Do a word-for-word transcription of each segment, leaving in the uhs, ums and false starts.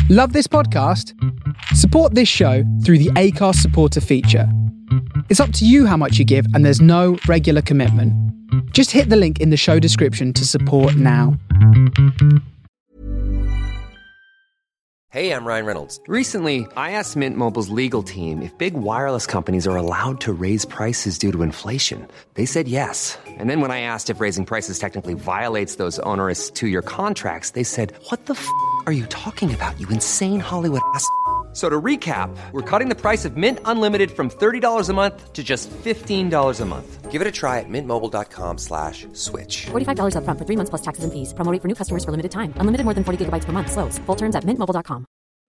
Love this podcast? Support this show through the Acast supporter feature. It's up to you how much you give, and there's no regular commitment. Just hit the link in the show description to support now. Hey, I'm Ryan Reynolds. Recently, I asked Mint Mobile's legal team if big wireless companies are allowed to raise prices due to inflation. They said yes. And then when I asked if raising prices technically violates those onerous two-year contracts, they said, what the f*** are you talking about, you insane Hollywood ass f- So to recap, we're cutting the price of Mint Unlimited from thirty dollars a month to just fifteen dollars a month. Give it a try at mintmobile.com slash switch. forty-five dollars up front for three months plus taxes and fees. Promo rate for new customers for limited time. Unlimited more than forty gigabytes per month. Slows full terms at mint mobile dot com.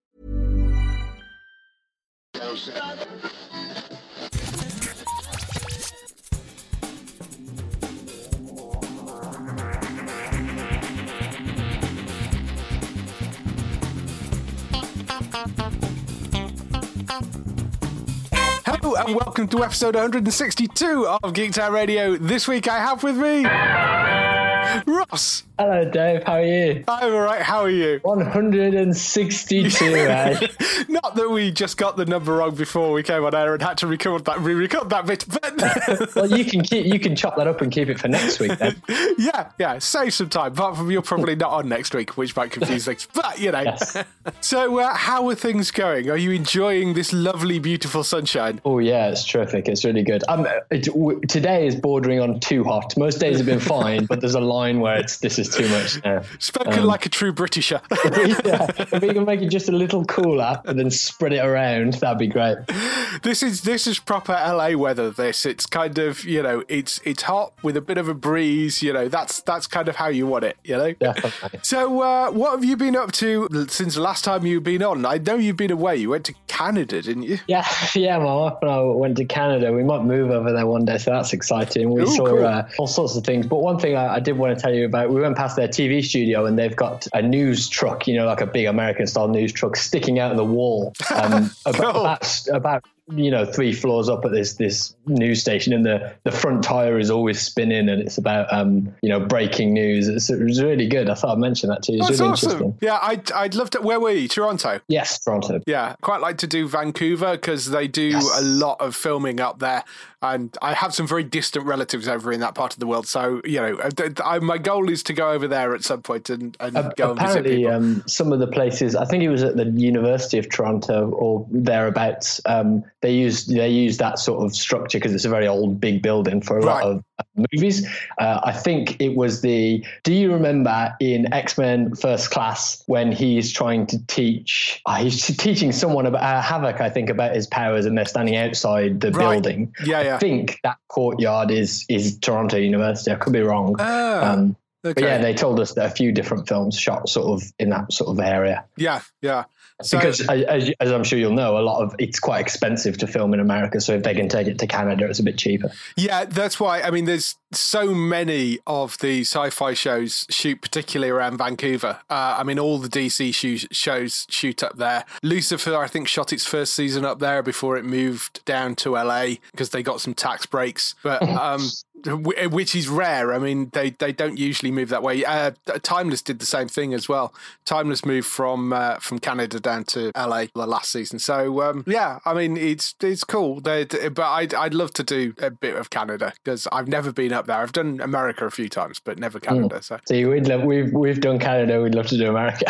Hello and welcome to episode one hundred sixty-two of Geek Town Radio. This week I have with me Ross. Hello, Dave. How are you? I'm all right. How are you? one hundred sixty-two, eh? Not that we just got the number wrong before we came on air and had to record that, re-record that bit. But Well, you can keep, you can chop that up and keep it for next week, then. yeah, yeah, save some time. Apart from you're probably not on next week, which might confuse things. But you know. Yes. So, uh, how are things going? Are you enjoying this lovely, beautiful sunshine? Oh yeah, it's terrific. It's really good. Um, it, w- today is bordering on too hot. Most days have been fine, but there's a line where it's this is too much now. Spoken Um, like a true Britisher. Yeah, if we can make it just a little cooler and then spread it around, that'd be great. This is this is proper L A weather. This it's kind of you know it's it's hot with a bit of a breeze. You know that's that's kind of how you want it. You know. Definitely. So uh, what have you been up to since the last time you've been on? I know you've been away. You went to Canada, didn't you? Yeah, yeah. My wife and I went to Canada. We might move over there one day, so that's exciting. We Ooh, saw cool. uh, all sorts of things. But one thing I, I did want to tell you about, we went past their T V studio and they've got a news truck, you know, like a big American-style news truck sticking out of the wall um, about, Cool. about, about you know three floors up at this this news station, and the the front tire is always spinning, and it's about um you know breaking news. It's, it was really good. I thought I'd mention that to you. It's That's really awesome. interesting. Yeah, I'd I'd love to. Where were you? Toronto. Yes, Toronto. Yeah, quite like to do Vancouver because they do Yes. a lot of filming up there, and I have some very distant relatives over in that part of the world. So you know, I, my goal is to go over there at some point and, and Uh, go and visit apparently, people. um, some of the places, I think it was at the University of Toronto or thereabouts, um, they use they use that sort of structure because it's a very old, big building for a Right. lot of uh, movies. Uh, I think it was the. Do you remember in X-Men First Class when he's trying to teach? Uh, he's teaching someone about uh, Havoc, I think, about his powers, and they're standing outside the Right. building. Yeah, yeah. I think that courtyard is is Toronto University. I could be wrong. Ah, Um, okay. But yeah, they told us that a few different films shot sort of in that sort of area. yeah, yeah. So, Because as, as I'm sure you'll know, a lot of it's quite expensive to film in America. So if they can take it to Canada, it's a bit cheaper. yeah, that's why. I mean, there's so many of the sci-fi shows shoot particularly around Vancouver. Uh, I mean, all the D C sh- shows shoot up there. Lucifer, I think, shot its first season up there before it moved down to L A because they got some tax breaks. But um, wh- which is rare. I mean, they, they don't usually move that way. Uh, Timeless did the same thing as well. Timeless moved from uh, from Canada down to L A the last season. So um, yeah, I mean, it's it's cool. They, but I'd I'd love to do a bit of Canada because I've never been up there. I've done America a few times, but never Canada. Mm. So So we'd love, we've we've done Canada. We'd love to do America.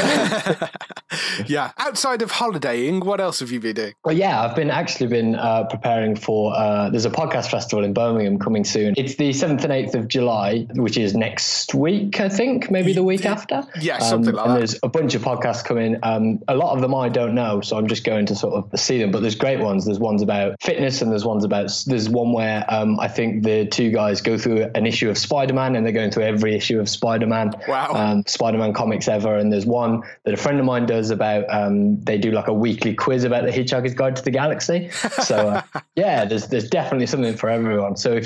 yeah. Outside of holidaying, what else have you been doing? Well, yeah, I've been actually been uh, preparing for. Uh, there's a podcast festival in Birmingham coming soon. It's the seventh and eighth of July, which is next week, I think, maybe the week after. Yeah, something um, like and that. There's a bunch of podcasts coming. Um, a lot of them I don't know, so I'm just going to sort of see them. But there's great ones. There's ones about fitness, and there's ones about. There's one where um, I think the two guys go through an issue of Spider-Man, and they're going through every issue of Spider-Man. Wow. Um, Spider-Man comics ever. And there's one that a friend of mine does about. Um, they do like a weekly quiz about the Hitchhiker's Guide to the Galaxy. So uh, yeah, there's there's definitely something for everyone. So if you just go to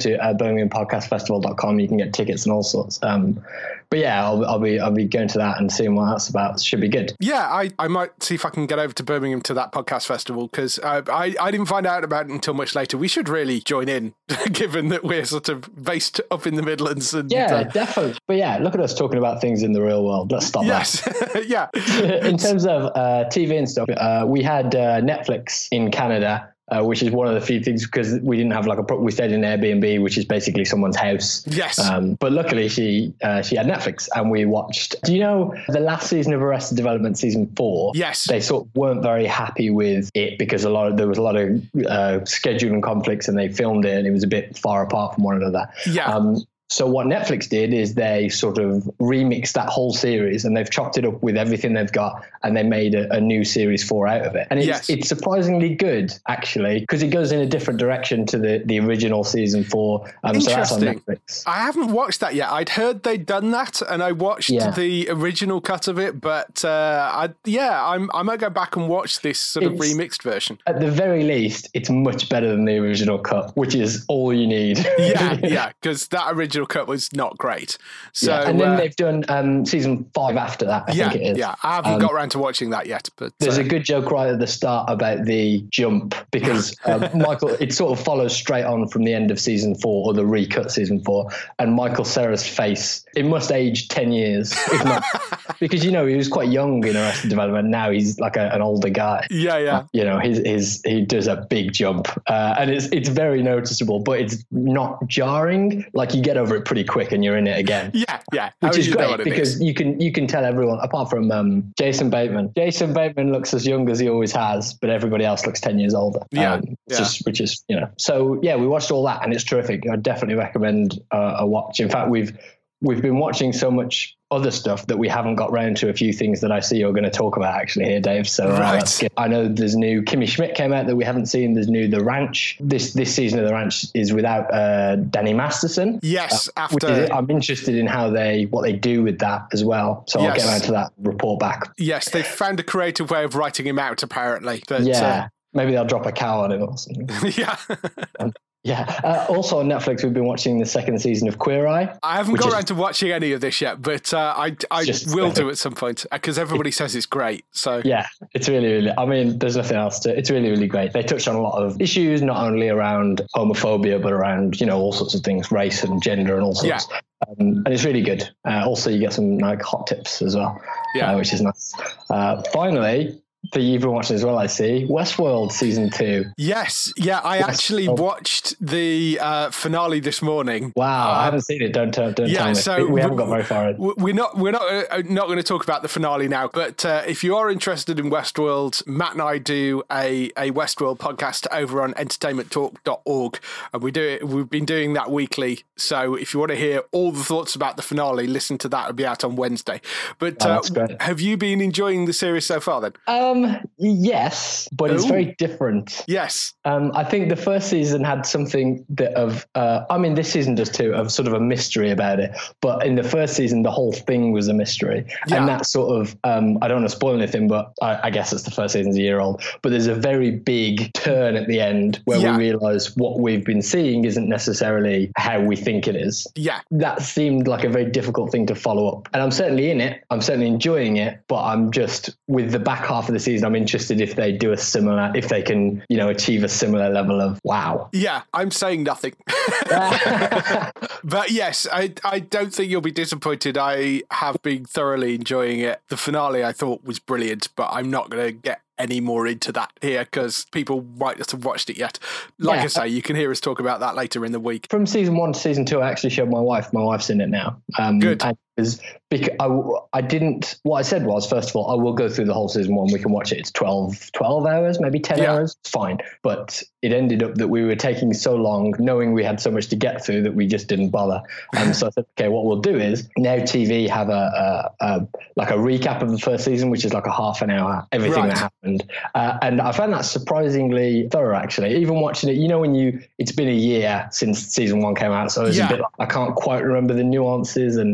to uh, birmingham podcast festival dot com. You can get tickets and all sorts. Um, but yeah, I'll, I'll be I'll be going to that and seeing what that's about. Should be good. Yeah, I, I might see if I can get over to Birmingham to that podcast festival, because uh, I, I didn't find out about it until much later. We should really join in, given that we're sort of based up in the Midlands. And, yeah, uh, definitely. But yeah, look at us talking about things in the real world. Let's stop yes. that. yeah. In terms of uh, T V and stuff, uh, we had uh, Netflix in Canada. Uh, which is one of the few things, because we didn't have like a pro- we stayed in Airbnb, which is basically someone's house. Yes. Um, but luckily she uh, she had Netflix, and we watched. Do you know the last season of Arrested Development, season four? Yes. They sort of weren't very happy with it because a lot of there was a lot of uh, scheduling conflicts, and they filmed it and it was a bit far apart from one another. Yeah. Um, So what Netflix did is they sort of remixed that whole series, and they've chopped it up with everything they've got, and they made a, a new series four out of it. And it's, yes. it's surprisingly good, actually, because it goes in a different direction to the, the original season four. Um, so that's on Netflix. I haven't watched that yet. I'd heard they'd done that, and I watched Yeah. the original cut of it. But uh, I, yeah, I'm, I might go back and watch this sort of It's- remixed version. At the very least, it's much better than the original cut, which is all you need. Yeah, yeah, because that original cut was not great. So, yeah. And then uh, they've done um, season five after that, I yeah, think it is. yeah. I haven't Um, got around to watching that yet, but There's uh, a good joke right at the start about the jump, because uh, Michael, it sort of follows straight on from the end of season four, or the recut season four, and Michael Cera's face, it must age ten years, if not, because, you know, he was quite young in Arrested Development. Now he's like a, an older guy. yeah, yeah. Uh, you know, his, his, he does a big jump, uh, and it's, it's very noticeable, but it's not jarring. Like, you get over it pretty quick and you're in it again. Yeah, yeah. Which I mean, is you know great, what it because is. you can you can tell everyone, apart from um, Jason Bateman. Jason Bateman looks as young as he always has, but everybody else looks ten years older. Yeah, um, yeah. Just, which is, you know. So yeah, we watched all that, and it's terrific. I definitely recommend uh, a watch. In fact, we've we've been watching so much other stuff that we haven't got round to a few things that I see you're going to talk about actually here, Dave. So uh, Right. let's get- I know there's new Kimmy Schmidt came out that we haven't seen. There's new The Ranch. This this season of The Ranch is without uh, Danny Masterson. Yes, Uh, which after is, I'm interested in how they what they do with that as well. So I'll Yes. get around to that, report back. yes, they found a creative way of writing him out, apparently. But Yeah, maybe they'll drop a cow on him or something. uh, yeah. Yeah. Uh, also on Netflix, we've been watching the second season of Queer Eye. I haven't which got is- around to watching any of this yet, but uh, I, I just will better. do at some point, because everybody says it's great. So Yeah, it's really, really, I mean, there's nothing else to, it's really, really great. They touch on a lot of issues, not only around homophobia, but around, you know, all sorts of things, race and gender and all sorts. Yeah. Um, and it's really good. Uh, also, you get some like hot tips as well, Yeah. uh, which is nice. Uh, finally, that you've been watching as well, I see, Westworld season two. yes, yeah, I actually Westworld. watched the uh, finale this morning. Wow, Uh, I haven't seen it. Don't, tell- don't yeah, tell me. so we, we haven't we- got very far in. W- We're not we're not uh, not going to talk about the finale now, but uh, if you are interested in Westworld, Matt and I do a, a Westworld podcast over on entertainment talk dot org, and we do it. We've been doing that weekly. So if you want to hear all the thoughts about the finale, listen to that. It'll be out on Wednesday. But Oh, uh, that's great. have you been enjoying the series so far? Then Um, yes, but it's Ooh. very different. yes, Um, I think the first season had something that of, uh, I mean, this season does too, of sort of a mystery about it. But in the first season, the whole thing was a mystery. Yeah. And that sort of, um, I don't want to spoil anything, but I, I guess it's the first season's a year old. But there's a very big turn at the end where Yeah. we realize what we've been seeing isn't necessarily how we think it is. yeah, That seemed like a very difficult thing to follow up. And I'm certainly in it. I'm certainly enjoying it. But I'm just, with the back half of the season, I'm interested if they do a similar, if they can, you know, achieve a similar level of wow. yeah. I'm saying nothing. But yes, I I don't think you'll be disappointed. I have been thoroughly enjoying it. The finale I thought was brilliant, but I'm not going to get any more into that here because people might not have watched it yet. Like Yeah. I say, you can hear us talk about that later in the week. From season one to season two, I actually showed my wife. My wife's in it now. Um, Good. And it was because I, I didn't, what I said was, first of all, I will go through the whole season one. We can watch it. It's twelve, twelve hours, maybe ten Yeah. hours. Fine. But it ended up that we were taking so long, knowing we had so much to get through, that we just didn't bother. And so I said, okay, what we'll do is now T V have a, a, a like a recap of the first season, which is like a half an hour, everything Right. that happened. Uh, and I found that surprisingly thorough, actually. Even watching it, you know, when you, it's been a year since season one came out, so it's Yeah. a bit like, I can't quite remember the nuances. And yeah,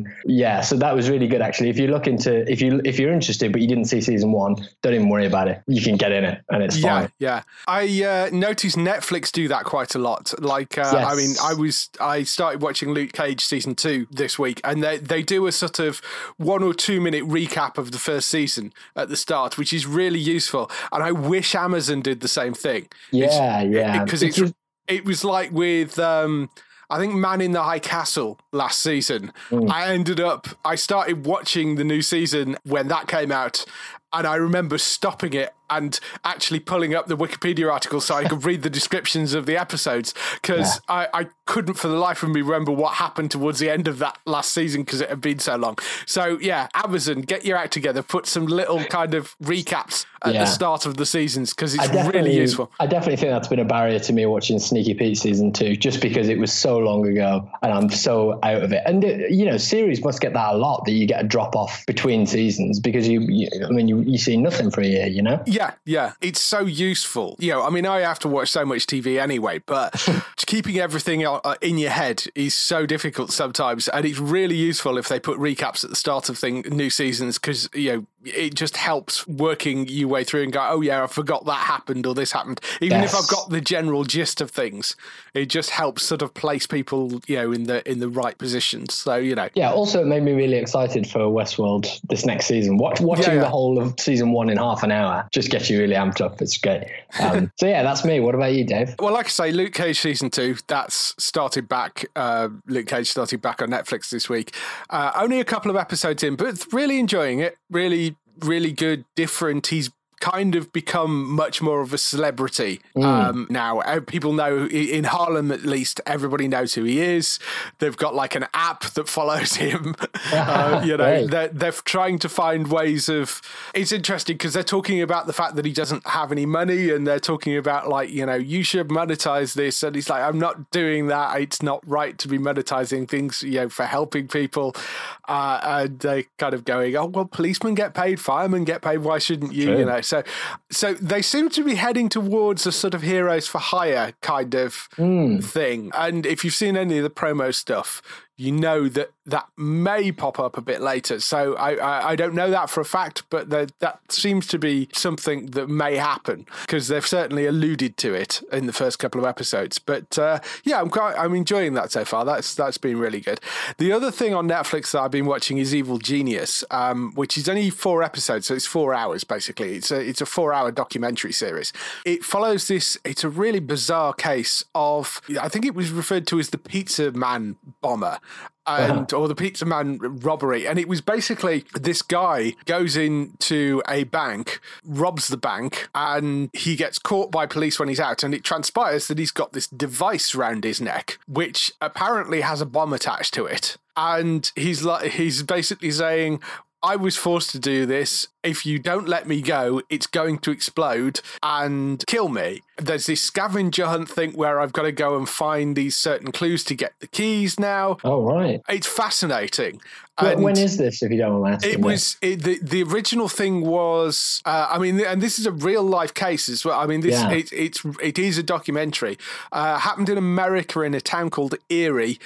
Yeah, so that was really good actually. If you look into if you if you're interested but you didn't see season one, don't even worry about it. You can get in it and it's yeah, fine. Yeah, I uh, noticed Netflix do that quite a lot. Like, uh, Yes. I mean, I was I started watching Luke Cage season two this week, and they they do a sort of one or two minute recap of the first season at the start, which is really useful. And I wish Amazon did the same thing. Yeah, it's, yeah, because it, it's it was like with. Um, I think Man in the High Castle last season. Mm. I ended up, I started watching the new season when that came out, and I remember stopping it and actually pulling up the Wikipedia article so I could read the descriptions of the episodes, because yeah. I, I couldn't for the life of me remember what happened towards the end of that last season because it had been so long. So yeah, Amazon, get your act together, put some little kind of recaps at yeah. the start of the seasons, because it's really useful. I definitely think that's been a barrier to me watching Sneaky Pete season two, just because it was so long ago and I'm so out of it. And it, you know, series must get that a lot, that you get a drop off between seasons because you, you I mean, you, you see nothing for a year, you know? Yeah, yeah. It's so useful. You know, I mean, I have to watch so much T V anyway, but keeping everything in your head is so difficult sometimes. And it's really useful if they put recaps at the start of thing, new seasons, because, you know, it just helps working your way through and go, oh yeah, I forgot that happened or this happened. Even yes. if I've got the general gist of things, it just helps sort of place people, you know, in the in the right positions. So, you know. Yeah, also it made me really excited for Westworld this next season. Watch, watching yeah, yeah. the whole of season one in half an hour just gets you really amped up. It's great. Um, so yeah, that's me. What about you, Dave? Well, like I say, Luke Cage season two, that's started back. Uh, Luke Cage started back on Netflix this week. Uh, only a couple of episodes in, but really enjoying it. Really, really good, different. He's kind of become much more of a celebrity mm. um, now. People know, in Harlem at least, everybody knows who he is. They've got like an app that follows him. uh, you know, right. they're, they're trying to find ways of. It's interesting because they're talking about the fact that he doesn't have any money, and they're talking about like, you know, you should monetize this, and he's like, I'm not doing that. It's not right to be monetizing things, you know, for helping people. Uh, and they're kind of going, oh well, policemen get paid, firemen get paid. Why shouldn't you? True. You know. So, so they seem to be heading towards a sort of heroes for hire kind of mm. thing. And if you've seen any of the promo stuff, you know that that may pop up a bit later. So I, I, I don't know that for a fact, but that, that seems to be something that may happen, because they've certainly alluded to it in the first couple of episodes. But uh, yeah, I'm quite, I'm enjoying that so far. That's that's been really good. The other thing on Netflix that I've been watching is Evil Genius, um, which is only four episodes, so it's four hours basically. It's a it's a four hour documentary series. It follows this. It's a really bizarre case of, I think it was referred to as the Pizza Man bomber. And or the Pizza Man robbery. And it was basically this guy goes into a bank, robs the bank, and he gets caught by police when he's out. And it transpires that he's got this device round his neck, which apparently has a bomb attached to it. And he's like, he's basically saying, I was forced to do this. If you don't let me go, it's going to explode and kill me. There's this scavenger hunt thing where I've got to go and find these certain clues to get the keys now. Oh, right. It's fascinating. Well, when is this, if you don't mind asking? It was, it, the, the original thing was, uh, I mean, and this is a real life case as well. I mean, this yeah. it, it's, it is a documentary. Uh, happened in America in a town called Erie.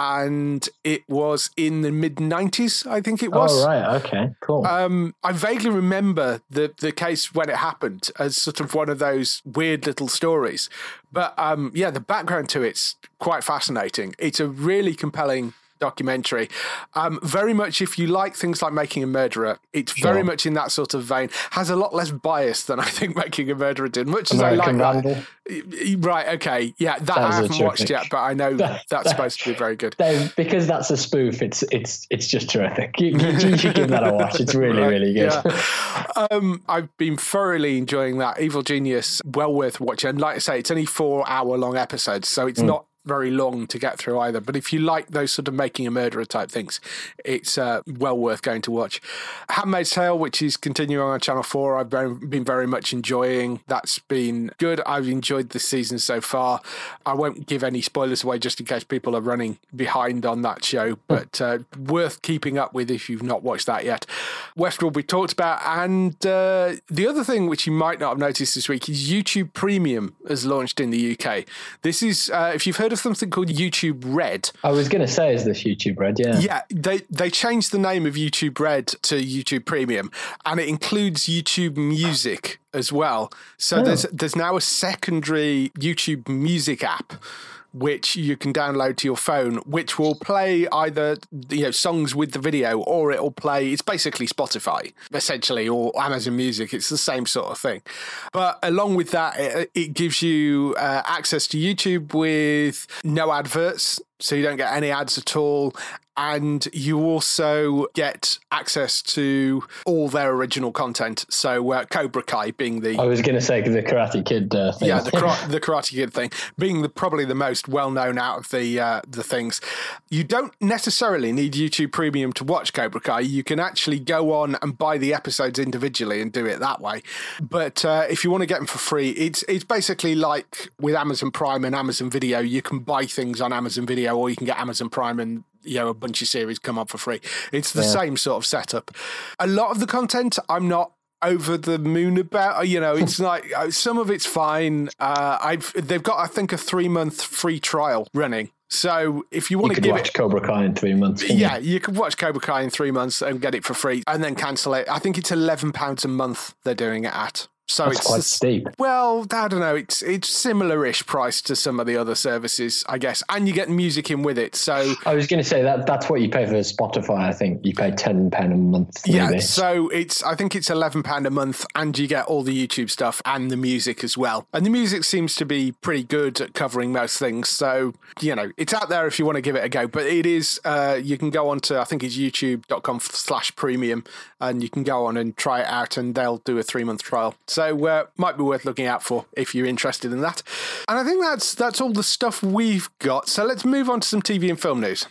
And it was in the mid nineties, I think it was. Oh, right. Okay, cool. Um, I vaguely remember the, the case when it happened as sort of one of those weird little stories. But um, yeah, the background to it's quite fascinating. It's a really compelling documentary. Um, very much, if you like things like Making a Murderer, it's sure. very much in that sort of vein. Has a lot less bias than I think Making a Murderer did, much American as I like Vandal. that. Right, okay. Yeah, that, that I haven't watched yet, but I know that, that's that, supposed to be very good. Dave, because that's a spoof, it's it's it's just terrific. You, you, you should give that a watch. It's really, right, really good. Yeah. um, I've been thoroughly enjoying that. Evil Genius, well worth watching. And like I say, it's only four hour long episodes, so it's mm. not very long to get through either, but if you like those sort of Making a Murderer type things, it's uh, well worth going to watch. Handmaid's Tale, which is continuing on Channel four, I've been very much enjoying. That's been good. I've enjoyed this season so far. I won't give any spoilers away just in case people are running behind on that show, but uh, worth keeping up with if you've not watched that yet. Westworld we talked about, and uh, the other thing which you might not have noticed this week is YouTube Premium has launched in the U K. This is, uh, if you've heard heard of something called YouTube Red? I was going to say, is this YouTube Red? Yeah. Yeah, they, they changed the name of YouTube Red to YouTube Premium, and it includes YouTube Music as well. So oh. there's there's now a secondary YouTube Music app which you can download to your phone, which will play either, you know, songs with the video, or it'll play, it's basically Spotify, essentially, or Amazon Music. It's the same sort of thing. But along with that, it, it gives you uh, access to YouTube with no adverts, so you don't get any ads at all. And you also get access to all their original content. So uh, Cobra Kai being the... I was going to say the Karate Kid uh, thing. Yeah, the, the Karate Kid thing, being the probably the most well-known out of the uh, the things. You don't necessarily need YouTube Premium to watch Cobra Kai. You can actually go on and buy the episodes individually and do it that way. But uh, if you want to get them for free, it's, it's basically like with Amazon Prime and Amazon Video. You can buy things on Amazon Video, or you can get Amazon Prime and, you know, a bunch of series come up for free. It's the yeah. same sort of setup. A lot of the content I'm not over the moon about. You know, it's like some of it's fine. Uh, I've they've got, I think, a three month free trial running. So if you want you to give watch it Cobra Kai in three months, yeah, you? you could watch Cobra Kai in three months and get it for free, and then cancel it. I think it's eleven pounds a month they're doing it at. So That's it's quite steep. Well, I don't know. It's it's similar-ish price to some of the other services, I guess, and you get music in with it. So I was going to say that that's what you pay for Spotify. I think you pay ten pound a month. Yeah, maybe. so it's I think it's eleven pound a month, and you get all the YouTube stuff and the music as well. And the music seems to be pretty good at covering most things. So you know, it's out there if you want to give it a go. But it is uh, you can go on to I think it's youtube dot com slash premium, and you can go on and try it out, and they'll do a three month trial. So uh, might be worth looking out for if you're interested in that. And I think that's that's all the stuff we've got. So let's move on to some T V and film news.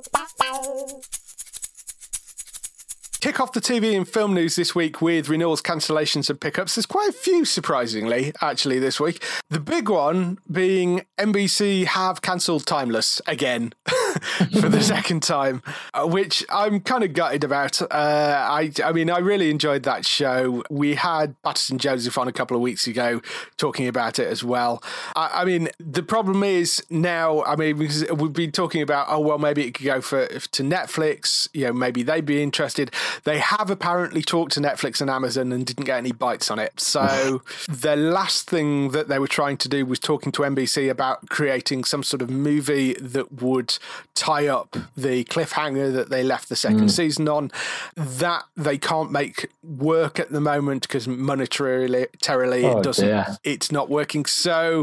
Kick off the T V and film news this week with renewals, cancellations and pickups. There's quite a few, surprisingly, actually, this week. The big one being N B C have cancelled Timeless again for the second time, which I'm kind of gutted about. Uh, I, I mean, I really enjoyed that show. We had Patterson Joseph on a couple of weeks ago talking about it as well. I, I mean, the problem is now, I mean, because we've been talking about, oh, well, maybe it could go for to Netflix, you know, maybe they'd be interested. They have apparently talked to Netflix and Amazon and didn't get any bites on it. So the last thing that they were trying to do was talking to N B C about creating some sort of movie that would tie up the cliffhanger that they left the second mm. season on. That they can't make work at the moment because monetarily oh, it doesn't, dear. It's not working. So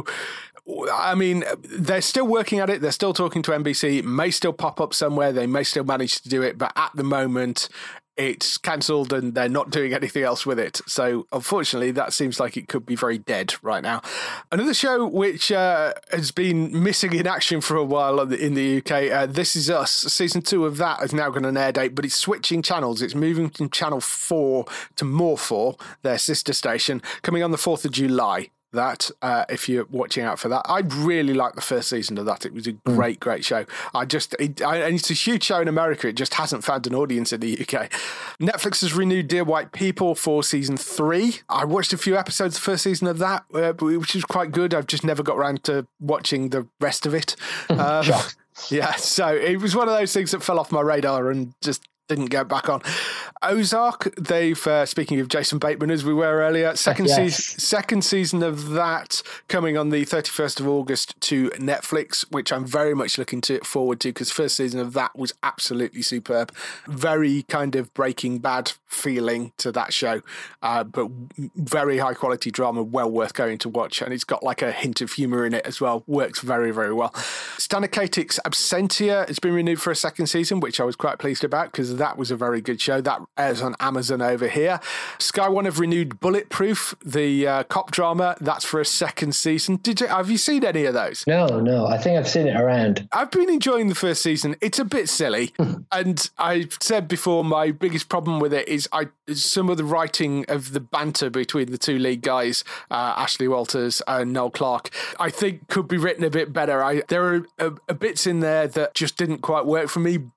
I mean, they're still working at it. They're still talking to N B C. It may still pop up somewhere. They may still manage to do it. But at the moment, it's cancelled and they're not doing anything else with it. So unfortunately, that seems like it could be very dead right now. Another show which uh, has been missing in action for a while in the U K, uh, This Is Us. Season two of that is now got an air date, but it's switching channels. It's moving from Channel four to More four, their sister station, coming on the fourth of July. That uh, if you're watching out for that. I really liked the first season of that. It was a great, great show. I just, it, I, and it's a huge show in America. It just hasn't found an audience in the U K. Netflix has renewed Dear White People for season three. I watched a few episodes of the first season of that, uh, which was quite good. I've just never got around to watching the rest of it. Um, yeah, so it was one of those things that fell off my radar and just didn't get back on. Ozark, they've, uh, speaking of Jason Bateman, as we were earlier, second, yes. season, second season of that coming on the thirty-first of August to Netflix, which I'm very much looking to forward to because first season of that was absolutely superb. Very kind of Breaking Bad feeling to that show, uh, but very high quality drama, well worth going to watch. And it's got like a hint of humour in it as well. Works very, very well. Stanikatik's Absentia has been renewed for a second season, which I was quite pleased about because that was a very good show. That airs on Amazon over here. Sky One have renewed Bulletproof, the uh, cop drama. That's for a second season. Did you have you seen any of those? No, no. I think I've seen it around. I've been enjoying the first season. It's a bit silly, and I've said before my biggest problem with it is I some of the writing of the banter between the two lead guys, uh, Ashley Walters and Noel Clarke, I think could be written a bit better. I there are a, a bits in there that just didn't quite work for me.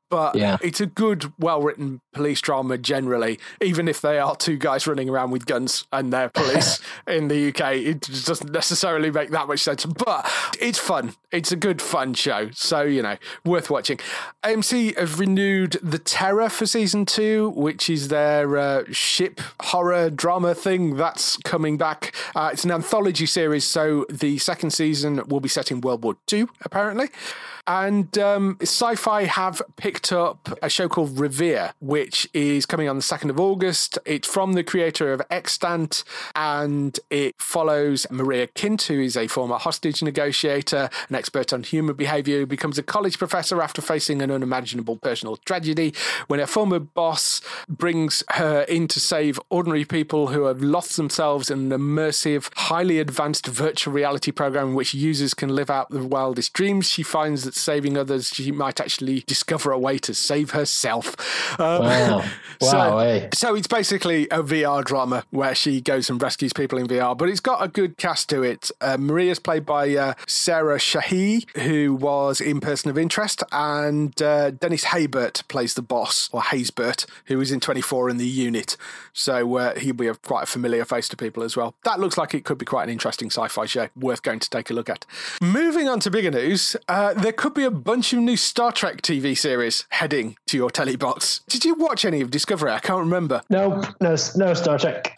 But Yeah. it's a good, well-written police drama generally, even if they are two guys running around with guns and they're police in the U K. It doesn't necessarily make that much sense, but it's fun. It's a good, fun show. So, you know, worth watching. A M C have renewed The Terror for season two, which is their uh, ship horror drama thing that's coming back. Uh, it's an anthology series, so the second season will be set in World War Two, apparently. And um, Sci-Fi have picked up a show called Revere, which is coming on the second of August. It's from the creator of Extant, and it follows Maria Kint, who is a former hostage negotiator, an expert on human behaviour, who becomes a college professor after facing an unimaginable personal tragedy when her former boss brings her in to save ordinary people who have lost themselves in an immersive, highly advanced virtual reality program in which users can live out their wildest dreams. She finds that saving others, she might actually discover a way to save herself. Um, Wow. so, Wow, eh? so it's basically a V R drama where she goes and rescues people in V R, but it's got a good cast to it. Uh, Maria's played by uh, Sarah Shahi, who was in Person of Interest, and uh, Dennis Haybert plays the boss, or Haysbert, who was in twenty-four in The Unit. So uh, he'll be a, quite a familiar face to people as well. That looks like it could be quite an interesting sci-fi show, worth going to take a look at. Moving on to bigger news, uh, there could be a bunch of new Star Trek T V series heading to your telly box. Did you watch any of Discovery? I can't remember. Nope, no, no Star Trek.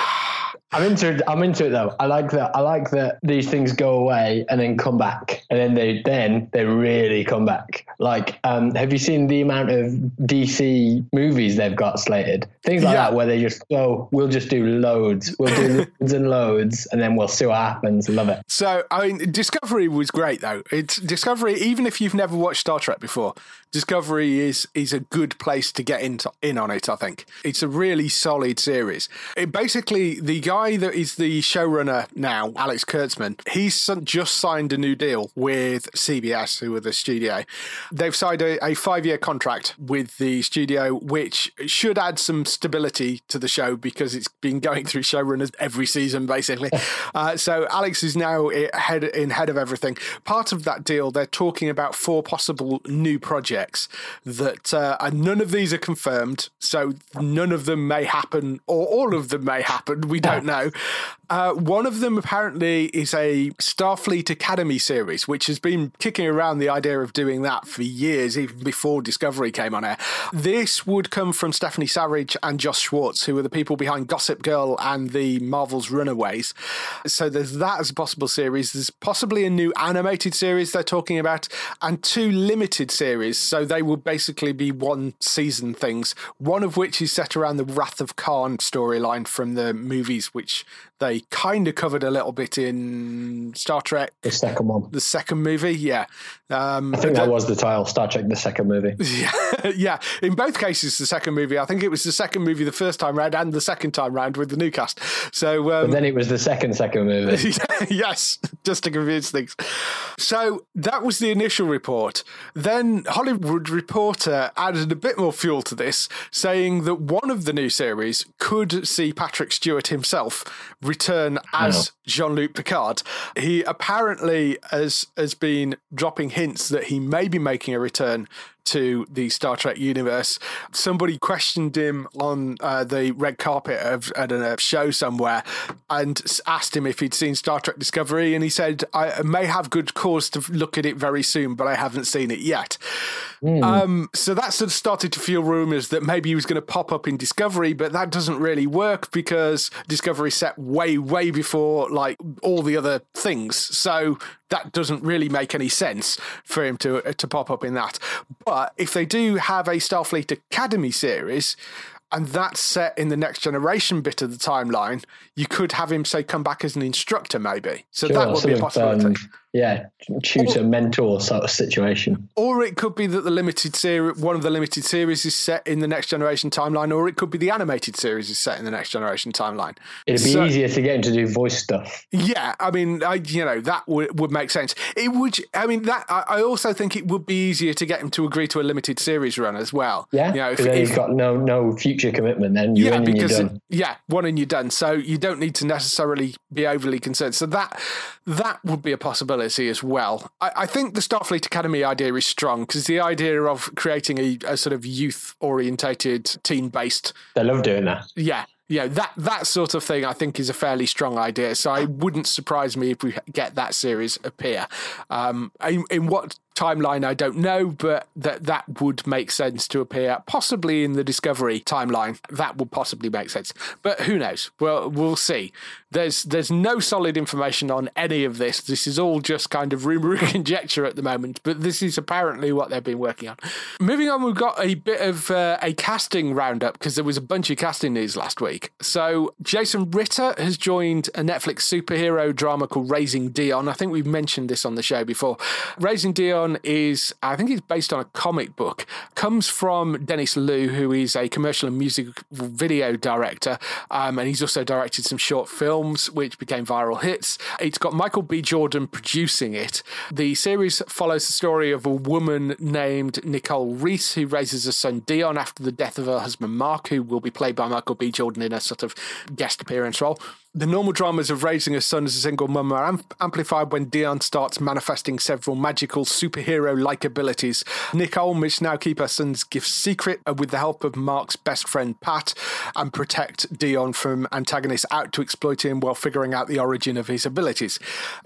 I'm into it. I'm into it though. I like that. I like that these things go away and then come back, and then they then they really come back. Like, um, have you seen the amount of D C movies they've got slated? Things like Yeah. that, where they just go, we'll just do loads. We'll do loads and loads, and then we'll see what happens. Love it. So, I mean, Discovery was great, though. It's Discovery, even if you've never watched Star Trek before, Discovery is is a good place to get into, in on it, I think. It's a really solid series. It basically, the guy that is the showrunner now, Alex Kurtzman, he's just signed a new deal with C B S, who are the studio. They've signed a, a five-year contract with the studio, which should add some stability to the show because it's been going through showrunners every season, basically. uh, so Alex is now head in head of everything. Part of that deal, they're talking about four possible new projects that uh, and none of these are confirmed, so none of them may happen, or all of them may happen. We don't know. Uh, one of them apparently is a Starfleet Academy series, which has been kicking around the idea of doing that for years, even before Discovery came on air. This would come from Stephanie Savage and Josh Schwartz, who are the people behind Gossip Girl and the Marvel's Runaways. So there's that as a possible series. There's possibly a new animated series they're talking about, and two limited series. So they will basically be one season things, one of which is set around the Wrath of Khan storyline from the movies, which they kind of covered a little bit in Star Trek. The second one. The second movie, yeah. Um, I think that was the title, Star Trek, the second movie. Yeah, yeah. In both cases, the second movie. I think it was the second movie the first time round and the second time round with the new cast. So, um, But then it was the second second movie. yes, just to confuse things. So that was the initial report. Then Hollywood Reporter added a bit more fuel to this, saying that one of the new series could see Patrick Stewart himself return as Jean-Luc Picard. He apparently has has been dropping hints that he may be making a return to the Star Trek universe. Somebody questioned him on uh, the red carpet of at a show somewhere and asked him if he'd seen Star Trek Discovery, and he said, I may have good cause to look at it very soon, but I haven't seen it yet. Mm. Um, so that sort of started to fuel rumours that maybe he was going to pop up in Discovery, but that doesn't really work because Discovery set way, way before like all the other things. So that doesn't really make any sense for him to to pop up in that. But if they do have a Starfleet Academy series, and that's set in the Next Generation bit of the timeline, you could have him, say, come back as an instructor, maybe. So sure, that would be a possibility. Um, yeah, tutor, or, mentor sort of situation. Or it could be that the limited series, one of the limited series is set in the Next Generation timeline, or it could be the animated series is set in the Next Generation timeline. It'd be so, easier to get him to do voice stuff. Yeah, I mean, I, you know, that would, would make sense. It would, I mean, that I, I also think it would be easier to get him to agree to a limited series run as well. Yeah, you know, if, then if, you've got no no future commitment then. You yeah, win because and you're done. yeah, one and you're done. So you don't need to necessarily be overly concerned. So that that would be a possibility. ability as well. I, I think the Starfleet Academy idea is strong because the idea of creating a, a sort of youth-orientated, teen-based... They love doing that. Yeah. Yeah, that that sort of thing I think is a fairly strong idea. So it wouldn't surprise me if we get that series appear. Um, in, in what timeline, I don't know, but that that would make sense to appear possibly in the Discovery timeline. That would possibly make sense. But who knows? Well, we'll see. There's there's no solid information on any of this. This is all just kind of rumour and conjecture at the moment, but this is apparently what they've been working on. Moving on, we've got a bit of uh, a casting roundup because there was a bunch of casting news last week. So Jason Ritter has joined a Netflix superhero drama called Raising Dion. I think we've mentioned this on the show before. Raising Dion is, I think it's based on a comic book, comes from Dennis Liu, who is a commercial and music video director, um, and he's also directed some short films which became viral hits. It's got Michael B. Jordan producing it. The series follows the story of a woman named Nicole Reese who raises a son Dion after the death of her husband Mark, who will be played by Michael B. Jordan in a sort of guest appearance role. The normal dramas of raising a son as a single mum are amp- amplified when Dion starts manifesting several magical superhero-like abilities. Nicole must now keep her son's gifts secret with the help of Mark's best friend Pat and protect Dion from antagonists out to exploit him while figuring out the origin of his abilities.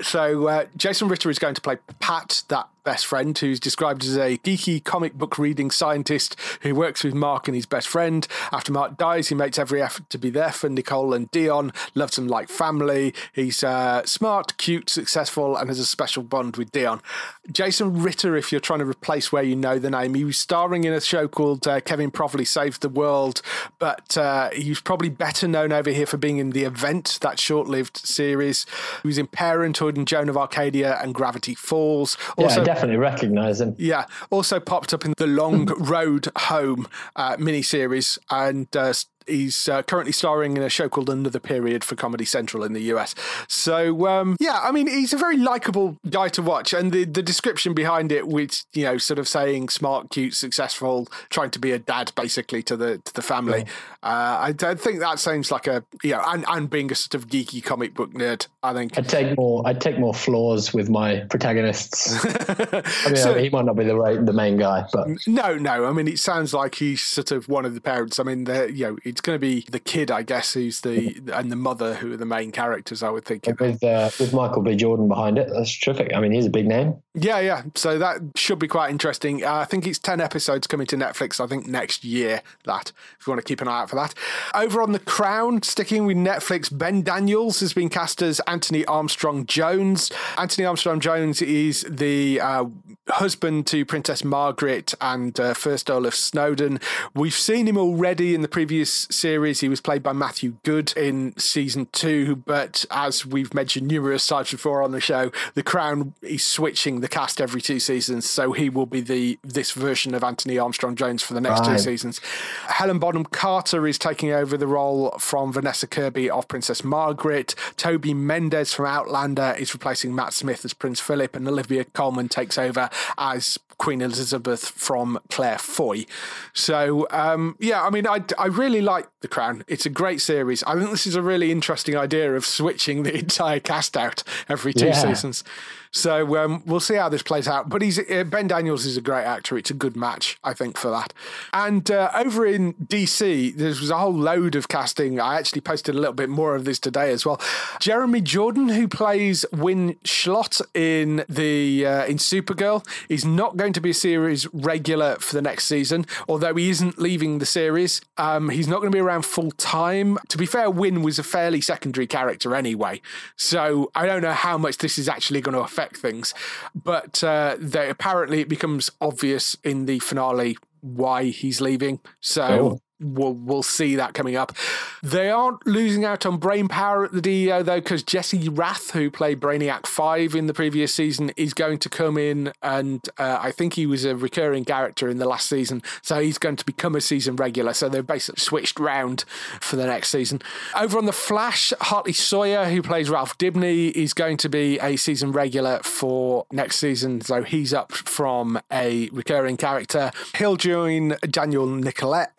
So uh, Jason Ritter is going to play Pat, that best friend, who's described as a geeky comic book reading scientist who works with Mark and his best friend. After Mark dies, he makes every effort to be there for Nicole and Dion, loves them like family. He's uh, smart, cute, successful, and has a special bond with Dion. Jason Ritter, if you're trying to replace where you know the name, he was starring in a show called uh, Kevin Properly Saves the World, but uh, he's probably better known over here for being in The Event, that short-lived series. He was in Parenthood and Joan of Arcadia and Gravity Falls. Also, yeah, definitely recognise him. Yeah, also popped up in the Long Road Home uh, miniseries, and uh, he's uh, currently starring in a show called Another Period for Comedy Central in the U S. So, um, yeah, I mean, he's a very likeable guy to watch. And the, the description behind it, which, you know, sort of saying smart, cute, successful, trying to be a dad, basically, to the to the family. Yeah. Uh, I don't think that sounds like a, you know, and, and being a sort of geeky comic book nerd, I think. I'd take more, I'd take more flaws with my protagonists. I mean, so, he might not be the right, the main guy, but. No, no. I mean, it sounds like he's sort of one of the parents. I mean, you know, it's going to be the kid, I guess, who's the and the mother who are the main characters, I would think. With uh, with Michael B. Jordan behind it, that's terrific. I mean, he's a big name. Yeah, yeah. So that should be quite interesting. Uh, I think it's ten episodes coming to Netflix, I think, next year, that, if you want to keep an eye out for that. Over on The Crown, sticking with Netflix, Ben Daniels has been cast as Anthony Armstrong-Jones. Anthony Armstrong-Jones is the uh, husband to Princess Margaret and uh, First Earl of Snowdon. We've seen him already in the previous series. He was played by Matthew Good in season two, but as we've mentioned numerous times before on the show, The Crown is switching the cast every two seasons, so he will be the this version of Anthony Armstrong-Jones for the next right. two seasons. Helen Bonham Carter is taking over the role from Vanessa Kirby of Princess Margaret. Toby Mendez from Outlander is replacing Matt Smith as Prince Philip, and Olivia Colman takes over as Queen Elizabeth from Claire Foy. So, um, yeah, I mean, I, I really like The Crown. It's a great series. I think this is a really interesting idea of switching the entire cast out every two yeah. seasons. So um, we'll see how this plays out. But he's uh, Ben Daniels is a great actor. It's a good match, I think, for that. And uh, over in D C, there was a whole load of casting. I actually posted a little bit more of this today as well. Jeremy Jordan, who plays Win Schlott in the uh, in Supergirl, is not going to be a series regular for the next season, although he isn't leaving the series. Um, he's not going to be around full time. To be fair, Win was a fairly secondary character anyway, so I don't know how much this is actually going to affect things, but uh, they, apparently it becomes obvious in the finale why he's leaving. So oh. we'll we'll see that coming up. They aren't losing out on brain power at the D E O though, because Jesse Rath, who played Brainiac five in the previous season, is going to come in, and uh, I think he was a recurring character in the last season, so he's going to become a season regular. So they've basically switched round for the next season. Over on The Flash, Hartley Sawyer, who plays Ralph Dibney, is going to be a season regular for next season, so he's up from a recurring character. He'll join Daniel Nicolette, who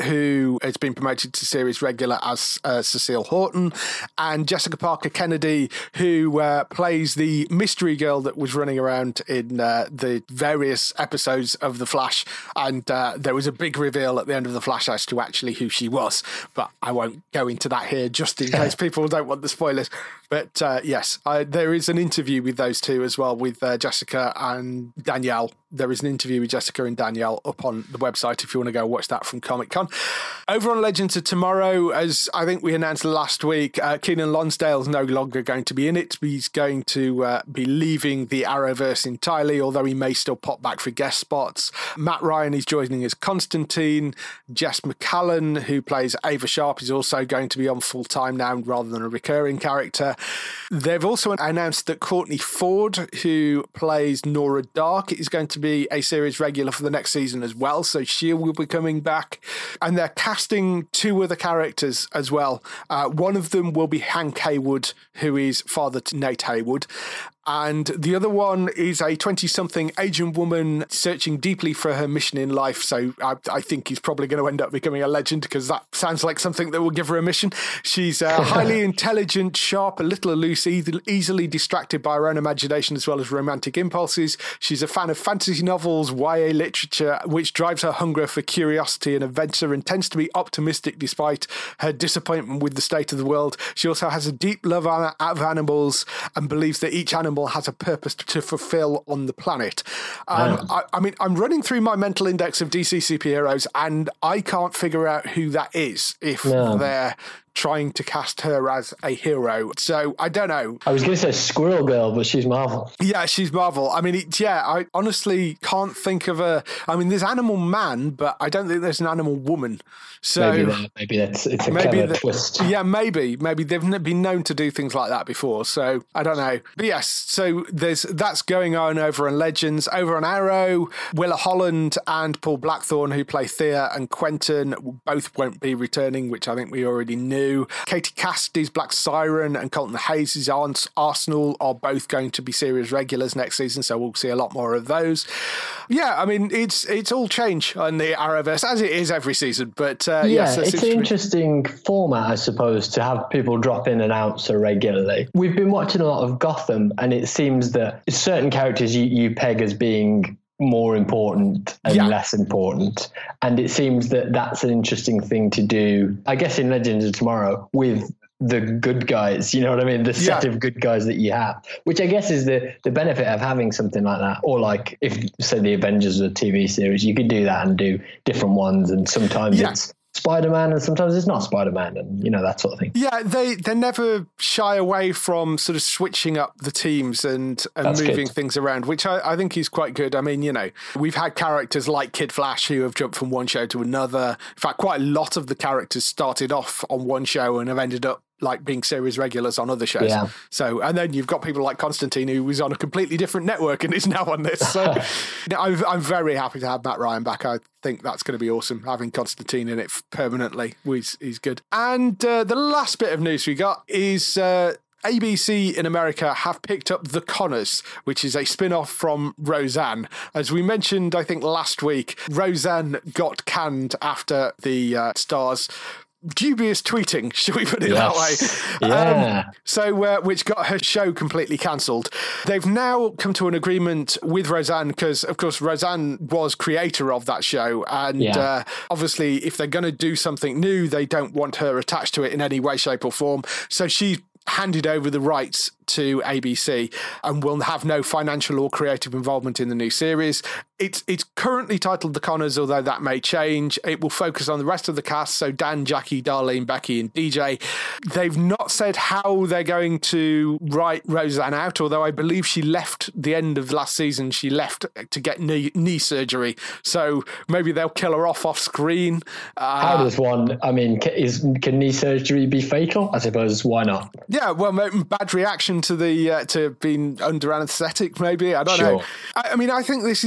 who has been promoted to series regular as uh, Cecile Horton, and Jessica Parker Kennedy, who uh, plays the mystery girl that was running around in uh, the various episodes of The Flash. And uh, there was a big reveal at the end of The Flash as to actually who she was. But I won't go into that here just in case people don't want the spoilers. But uh, yes, I, there is an interview with those two as well, with uh, Jessica and Danielle. There is an interview with Jessica and Danielle up on the website if you want to go watch that from Comic-Con. Over on Legends of Tomorrow, as I think we announced last week, uh, Keenan Lonsdale's no longer going to be in it. He's going to uh, be leaving the Arrowverse entirely, although he may still pop back for guest spots. Matt Ryan is joining as Constantine. Jess McCallan, who plays Ava Sharp, is also going to be on full-time now rather than a recurring character. They've also announced that Courtney Ford, who plays Nora Dark, is going to be a series regular for the next season as well, so she will be coming back. And they're casting two other characters as well. Uh, one of them will be Hank Haywood, who is father to Nate Haywood. And the other one is a twenty-something Asian woman searching deeply for her mission in life. So I, I think he's probably going to end up becoming a legend, because that sounds like something that will give her a mission. She's uh, highly intelligent, sharp, a little loose, easily distracted by her own imagination as well as romantic impulses. She's a fan of fantasy novels, Y A literature, which drives her hunger for curiosity and adventure, and tends to be optimistic despite her disappointment with the state of the world. She also has a deep love of animals and believes that each animal has a purpose to fulfill on the planet. Um, yeah. I, I mean, I'm running through my mental index of D C superheroes, and I can't figure out who that is if no. they're trying to cast her as a hero. So I don't know. I was going to say Squirrel Girl, but she's Marvel. Yeah, she's Marvel. I mean, it, yeah, I honestly can't think of a... I mean, there's Animal Man, but I don't think there's an Animal Woman. So maybe, that, maybe that's it's a maybe clever the, twist. Yeah, maybe. Maybe they've been known to do things like that before. So I don't know. But yes, so there's that's going on over on Legends. Over on Arrow, Willa Holland and Paul Blackthorne, who play Thea and Quentin, both won't be returning, which I think we already knew. Katie Cassidy's Black Siren and Colton Hayes' Arsenal are both going to be series regulars next season, so we'll see a lot more of those. Yeah, I mean, it's it's all change on the Arrowverse, as it is every season, but uh, yeah, yes, it's an interesting format, I suppose, to have people drop in and out so regularly. We've been watching a lot of Gotham, and it seems that certain characters you, you peg as being more important and yeah. less important. And it seems that that's an interesting thing to do, I guess, in Legends of Tomorrow with the good guys, you know what I mean? The set yeah. of good guys that you have, which I guess is the, the benefit of having something like that. Or like if, say, the Avengers was a T V series, you could do that and do different ones. And sometimes yeah. it's Spider-Man and sometimes it's not Spider-Man, and you know, that sort of thing. Yeah, they they never shy away from sort of switching up the teams and, and moving good. things around, which I, I think is quite good. I mean, you know, we've had characters like Kid Flash who have jumped from one show to another. In fact, quite a lot of the characters started off on one show and have ended up like being series regulars on other shows. Yeah. So, and then you've got people like Constantine, who was on a completely different network and is now on this. So I'm, I'm very happy to have Matt Ryan back. I think that's going to be awesome, having Constantine in it permanently. He's, he's good. And uh, the last bit of news we got is... Uh, A B C in America have picked up The Conners, which is a spin-off from Roseanne. As we mentioned, I think last week, Roseanne got canned after the uh, Star's dubious tweeting, should we put it yes. that way? Yeah. Um, so, uh, which got her show completely cancelled. They've now come to an agreement with Roseanne because, of course, Roseanne was creator of that show. And yeah. uh, obviously, if they're going to do something new, they don't want her attached to it in any way, shape or form. So she handed over the rights to A B C and will have no financial or creative involvement in the new series. It's it's currently titled The Conners, although that may change. It will focus on the rest of the cast, so Dan, Jackie, Darlene, Becky and D J. They've not said how they're going to write Roseanne out, although I believe she left the end of last season. She left to get knee, knee surgery, so maybe they'll kill her off off screen. Uh, how does one, I mean, is, can knee surgery be fatal? I suppose, why not? Yeah, well, bad reaction to the uh, to being under anaesthetic, maybe. I don't sure. know. I, I mean, I think this is this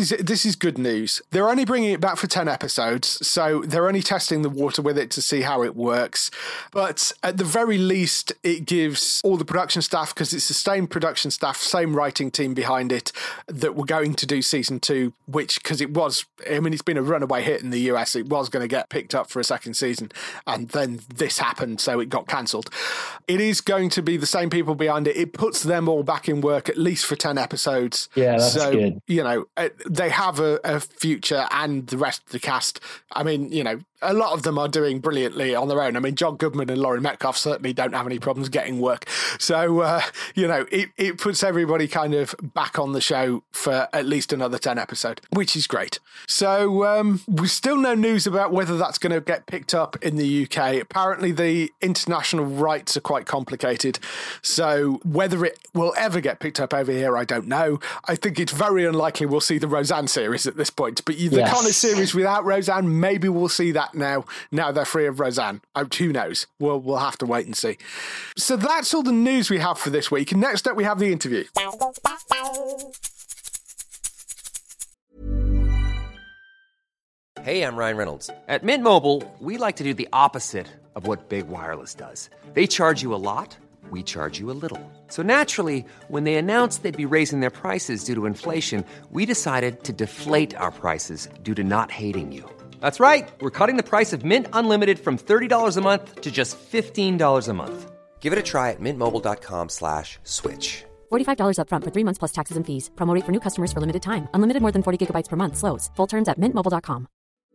this is good news. They're only bringing it back for ten episodes, so they're only testing the water with it to see how it works. But at the very least, it gives all the production staff, because it's the same production staff, same writing team behind it, that were going to do season two, which, because it was, I mean, it's been a runaway hit in the U S, it was going to get picked up for a second season, and then this happened, so it got cancelled. It is going to be the same people behind it. It puts them all back in work, at least for ten episodes. Yeah, that's so, good. You know, they have a, a future, and the rest of the cast, I mean, you know, a lot of them are doing brilliantly on their own. I mean, John Goodman and Laurie Metcalf certainly don't have any problems getting work. So, uh, you know, it, it puts everybody kind of back on the show for at least another ten episodes, which is great. So um, we still no news about whether that's going to get picked up in the U K. Apparently, the international rights are quite complicated. So whether it will ever get picked up over here, I don't know. I think it's very unlikely we'll see the Roseanne series at this point. But the yes. kind of series without Roseanne, maybe we'll see that now. Now they're free of Roseanne. Oh, who knows? We'll, we'll have to wait and see. So that's all the news we have for this week. And next up, we have the interview. Hey, I'm Ryan Reynolds. At Mint Mobile, we like to do the opposite of what Big Wireless does. They charge you a lot, we charge you a little. So naturally, when they announced they'd be raising their prices due to inflation, we decided to deflate our prices due to not hating you. That's right. We're cutting the price of Mint Unlimited from thirty dollars a month to just fifteen dollars a month. Give it a try at mintmobile.com slash switch. forty-five dollars up front for three months plus taxes and fees. Promo rate for new customers for limited time. Unlimited more than forty gigabytes per month. Slows full terms at mint mobile dot com.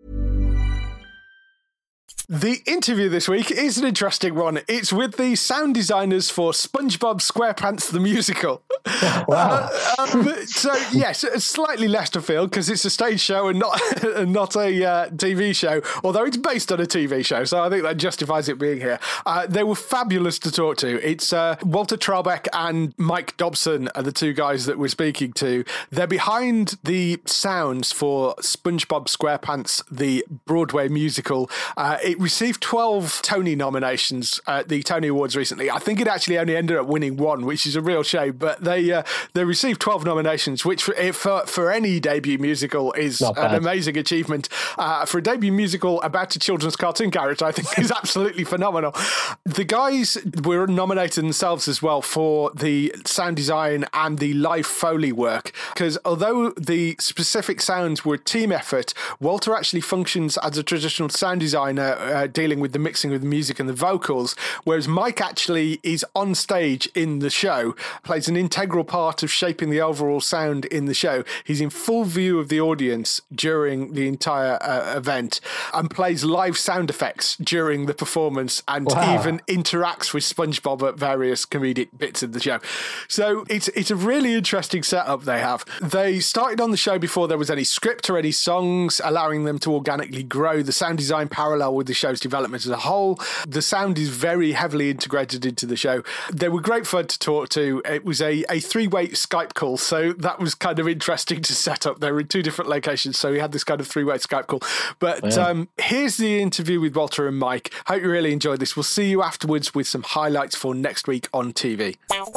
The interview this week is an interesting one. It's with the sound designers for SpongeBob SquarePants the Musical. Wow. uh, um, so, yes, slightly left of field because it's a stage show and not not a uh, T V show, although it's based on a T V show, so I think that justifies it being here. Uh, they were fabulous to talk to. It's uh, Walter Traubeck and Mike Dobson are the two guys that we're speaking to. They're behind the sounds for SpongeBob SquarePants, the Broadway musical. Uh, it received twelve Tony nominations at the Tony Awards recently. I think it actually only ended up winning one, which is a real shame, but they uh, they received twelve nominations, which for, for, for any debut musical is an amazing achievement. Uh, for a debut musical about a children's cartoon character, I think is absolutely phenomenal. The guys were nominated themselves as well for the sound design and the live Foley work, because although the specific sounds were a team effort, Walter actually functions as a traditional sound designer, uh, dealing with the mixing of the music and the vocals, whereas Mike actually is on stage in the show, plays an integral part of shaping the overall sound in the show. He's in full view of the audience during the entire uh, event and plays live sound effects during the performance, and wow. even interacts with SpongeBob at various comedic bits of the show. So it's it's a really interesting setup they have. They started on the show before there was any script or any songs, allowing them to organically grow. The sound design parallel with the show's development as a whole. The sound is very heavily integrated into the show. They were great fun to talk to. It was a, a three-way Skype call, so that was kind of interesting to set up. They were in two different locations, so we had this kind of three-way Skype call. But yeah. um, here's the interview with Walter and Mike. Hope you really enjoyed this. We'll see you afterwards with some highlights for next week on T V.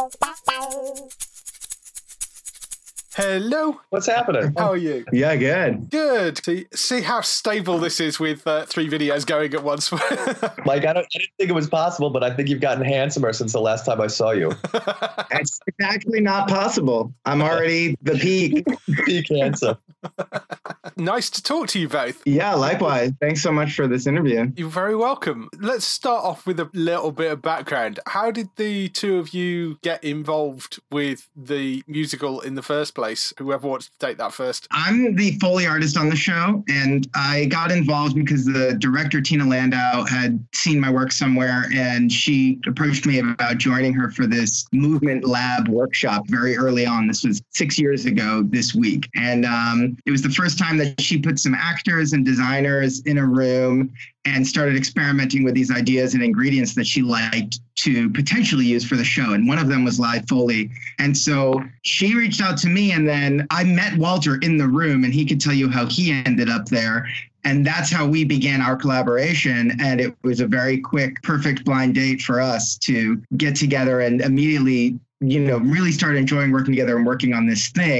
Hello. What's happening? How are you? Yeah, good. Good. See, see how stable this is with uh, three videos going at once. Like, I, don't, I didn't think it was possible, but I think you've gotten handsomer since the last time I saw you. It's actually not possible. I'm already the peak. Peak handsome. Nice to talk to you both. Yeah, likewise. Thanks so much for this interview. You're very welcome. Let's start off with a little bit of background. How did the two of you get involved with the musical in the first place? Whoever wants to take that first. I'm the Foley artist on the show, and I got involved because the director, Tina Landau, had seen my work somewhere, and she approached me about joining her for this movement lab workshop very early on. This was six years ago this week. And um, it was the first time that she put some actors and designers in a room and started experimenting with these ideas and ingredients that she liked to potentially use for the show. And one of them was live Foley. And so she reached out to me, and then I met Walter in the room, and he could tell you how he ended up there. And that's how we began our collaboration. And it was a very quick, perfect blind date for us to get together and immediately, you know, really start enjoying working together and working on this thing.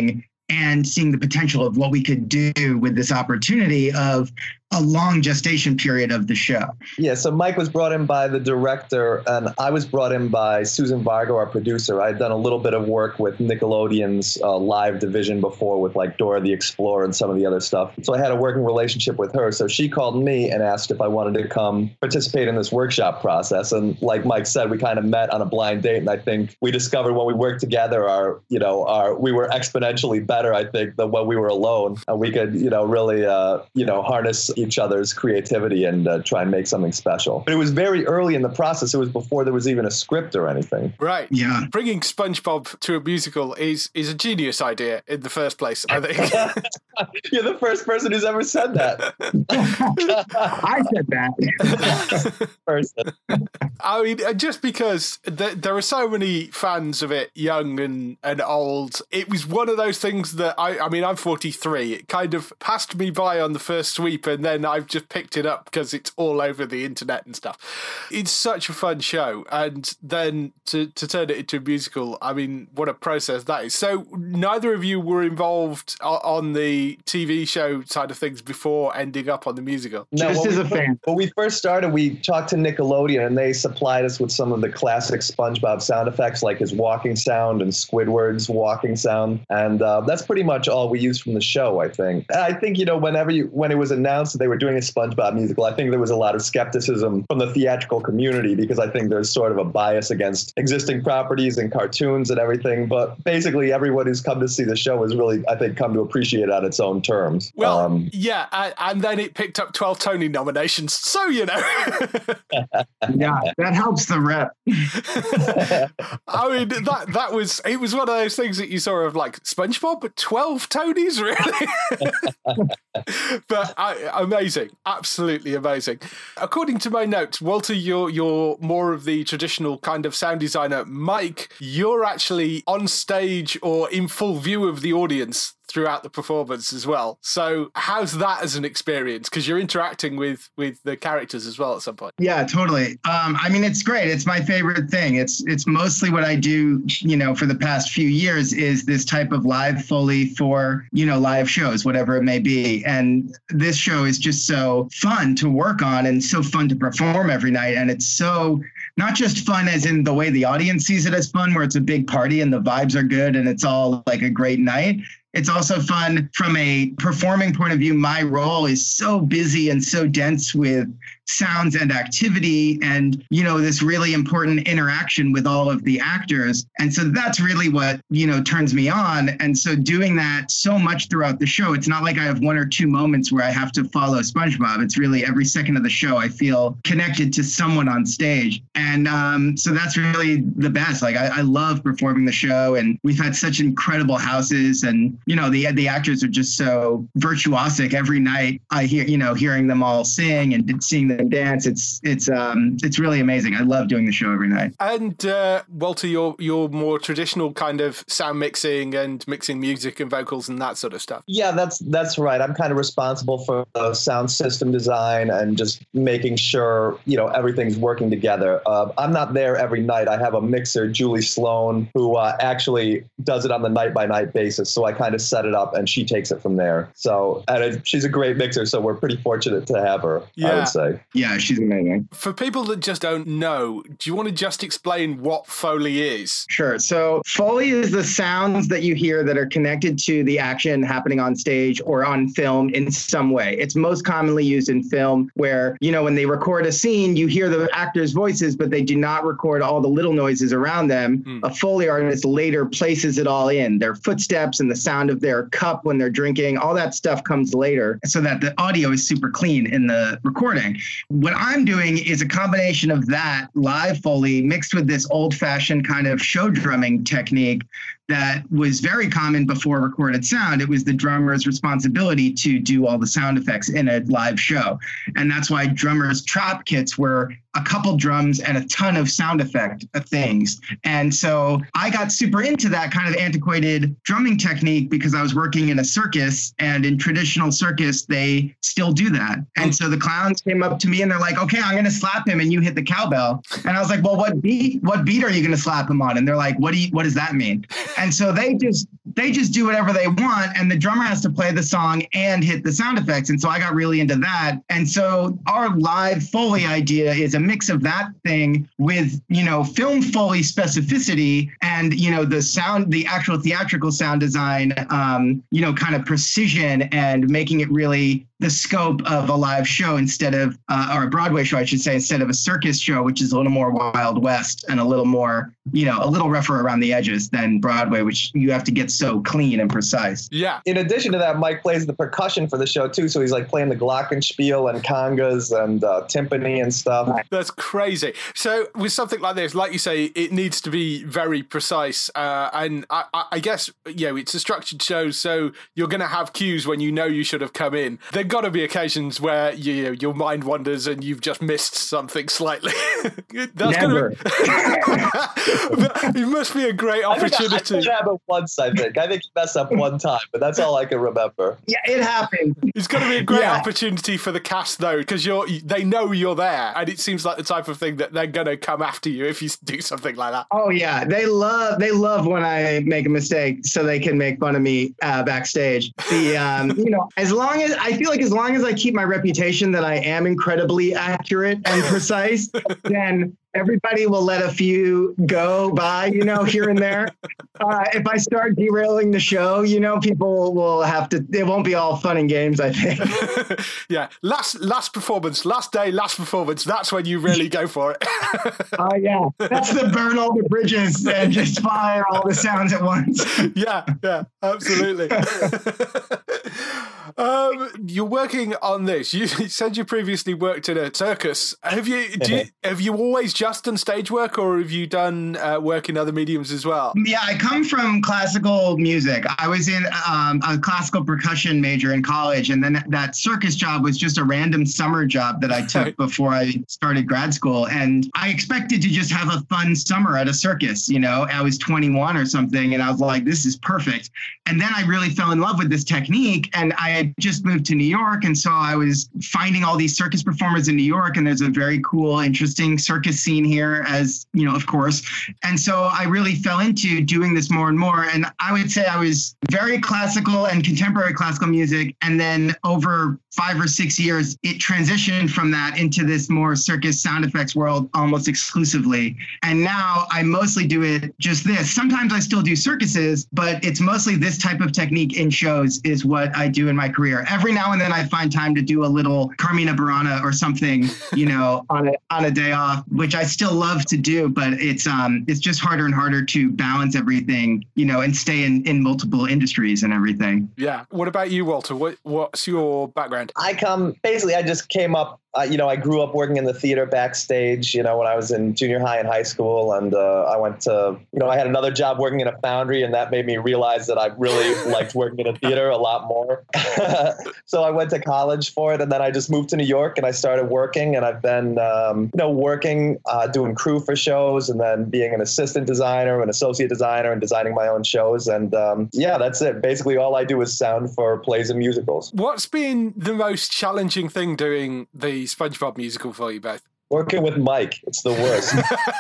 and seeing the potential of what we could do with this opportunity of a long gestation period of the show. Yeah, so Mike was brought in by the director, and I was brought in by Susan Vargo, our producer. I'd done a little bit of work with Nickelodeon's uh, live division before with like Dora the Explorer and some of the other stuff. So I had a working relationship with her. So she called me and asked if I wanted to come participate in this workshop process. And like Mike said, we kind of met on a blind date. And I think we discovered when we worked together, our, you know, our, we were exponentially better, I think, than when we were alone. And we could, you know, really, uh, you know, harness each other's creativity and uh, try and make something special. But it was very early in the process. It was before there was even a script or anything. Right. Yeah. Bringing SpongeBob to a musical is is a genius idea in the first place, I think. You're the first person who's ever said that. I said that. Person. I mean, just because th- there are so many fans of it, young and, and old, it was one of those things that, I, I mean, I'm forty-three. It kind of passed me by on the first sweep, and then I've just picked it up because it's all over the internet and stuff. It's such a fun show. And then to, to turn it into a musical, I mean, what a process that is. So neither of you were involved on the T V show side of things before ending up on the musical? No, Just as we, a fan. When we first started, we talked to Nickelodeon, and they supplied us with some of the classic SpongeBob sound effects, like his walking sound and Squidward's walking sound. And uh, that's pretty much all we used from the show, I think. And I think, you know, whenever you, when it was announced that they were doing a SpongeBob musical, I think there was a lot of skepticism from the theatrical community, because I think there's sort of a bias against existing properties and cartoons and everything. But basically, everyone who's come to see the show has really, I think, come to appreciate it on its own terms. Well, um, yeah, and, and then it picked up twelve Tony nominations, so you know. Yeah, that helps the rep. I mean, that that was, it was one of those things that you saw of like, SpongeBob, but twelve Tonys, really? But I, amazing, absolutely amazing. According to my notes, Walter, you're, you're more of the traditional kind of sound designer. Mike, you're actually on stage or in full view of the audience throughout the performance as well. So how's that as an experience? Because you're interacting with with the characters as well at some point. Yeah, totally. Um, I mean, it's great. It's my favorite thing. It's it's mostly what I do, you know, for the past few years is this type of live Foley for, you know, live shows, whatever it may be. And this show is just so fun to work on and so fun to perform every night. And it's so not just fun as in the way the audience sees it as fun, where it's a big party and the vibes are good and it's all like a great night. It's also fun from a performing point of view. My role is so busy and so dense with sounds and activity and, you know, this really important interaction with all of the actors. And so that's really what, you know, turns me on. And so doing that so much throughout the show, it's not like I have one or two moments where I have to follow SpongeBob. It's really every second of the show, I feel connected to someone on stage. And um, so that's really the best. Like, I, I love performing the show, and we've had such incredible houses, and, you know, the the actors are just so virtuosic. Every night I hear, you know, hearing them all sing and seeing them dance. It's it's um it's really amazing. I love doing the show every night. And uh, Walter, you're you're more traditional kind of sound mixing and mixing music and vocals and that sort of stuff. Yeah, that's that's right. I'm kind of responsible for the sound system design and just making sure, you know, everything's working together. Uh, I'm not there every night. I have a mixer, Julie Sloan, who uh, actually does it on the night by night basis. So I kind of set it up and she takes it from there. So and it, she's a great mixer. So we're pretty fortunate to have her, yeah. I would say. Yeah, she's amazing. For people that just don't know, do you want to just explain what Foley is? Sure. So Foley is the sounds that you hear that are connected to the action happening on stage or on film in some way. It's most commonly used in film where, you know, when they record a scene, you hear the actors' voices, but they do not record all the little noises around them. Mm. A Foley artist later places it all in. Their footsteps and the sound of their cup when they're drinking, all that stuff comes later so that the audio is super clean in the recording. What I'm doing is a combination of that live Foley mixed with this old-fashioned kind of show drumming technique that was very common before recorded sound. It was the drummer's responsibility to do all the sound effects in a live show. And that's why drummers' trap kits were a couple drums and a ton of sound effect things. And so I got super into that kind of antiquated drumming technique because I was working in a circus, and in traditional circus, they still do that. And so the clowns came up to me and they're like, okay, I'm going to slap him and you hit the cowbell. And I was like, well, what beat, what beat are you going to slap him on? And they're like, what do you, what does that mean? And so they just they just do whatever they want, and the drummer has to play the song and hit the sound effects. And so I got really into that. And so our live Foley idea is a mix of that thing with, you know, film Foley specificity and, you know, the sound, the actual theatrical sound design, um, you know, kind of precision and making it really the scope of a live show instead of, uh, or a Broadway show, I should say, instead of a circus show, which is a little more Wild West and a little more, you know, a little rougher around the edges than Broadway, which you have to get so clean and precise. Yeah. In addition to that, Mike plays the percussion for the show too. So he's like playing the glockenspiel and congas and uh, timpani and stuff. That's crazy. So with something like this, like you say, it needs to be very precise. Uh, and I, I, I guess, you know, it's a structured show, so you're going to have cues when you know you should have come in. There got to be occasions where you, you know, your mind wanders and you've just missed something slightly. That's Never. Gonna be, it must be a great opportunity. I think I, I happened once, I think. I think he messed up one time, but that's all I can remember. Yeah, it happened. It's going to be a great Yeah. opportunity for the cast, though, because you're they know you're there, and it seems like the type of thing that they're going to come after you if you do something like that. Oh yeah, they love they love when I make a mistake, so they can make fun of me uh, backstage. The um, you know, as long as I feel like as long as I keep my reputation that I am incredibly accurate and precise, then everybody will let a few go by, you know, here and there. Uh, if I start derailing the show, you know, people will have to, it won't be all fun and games, I think. Yeah. Last last performance, last day, last performance. That's when you really go for it. Oh, uh, yeah. That's the burn all the bridges and just fire all the sounds at once. Yeah, yeah, absolutely. um, you're working on this. You said you previously worked in a circus. Have you, do you have you always just done stage work, or have you done uh, work in other mediums as well? Yeah, I come from classical music. I was in um, a classical percussion major in college, and then that circus job was just a random summer job that I took before I started grad school. And I expected to just have a fun summer at a circus. You know, I was twenty-one or something, and I was like, this is perfect. And then I really fell in love with this technique, and I had just moved to New York, and so I was finding all these circus performers in New York, and there's a very cool, interesting circus scene here, as you know, of course. And so I really fell into doing this more and more. And I would say I was very classical and contemporary classical music. And then over five or six years, it transitioned from that into this more circus sound effects world almost exclusively. And now I mostly do it just this. Sometimes I still do circuses, but it's mostly this type of technique in shows is what I do in my career. Every now and then I find time to do a little Carmina Burana or something, you know, on a, on a day off, which I still love to do, but it's um it's just harder and harder to balance everything, you know, and stay in, in multiple industries and everything. Yeah. What about you, Walter? What what's your background? I come basically I just came up Uh, you know, I grew up working in the theater backstage, you know, when I was in junior high and high school. And uh, I went to, you know, I had another job working in a foundry, and that made me realize that I really liked working in a theater a lot more. So I went to college for it. And then I just moved to New York and I started working. And I've been, um, you know, working, uh, doing crew for shows, and then being an assistant designer, an associate designer, and designing my own shows. And um, yeah, that's it. Basically, all I do is sound for plays and musicals. What's been the most challenging thing doing the SpongeBob musical for you both? Working with Mike, it's the worst.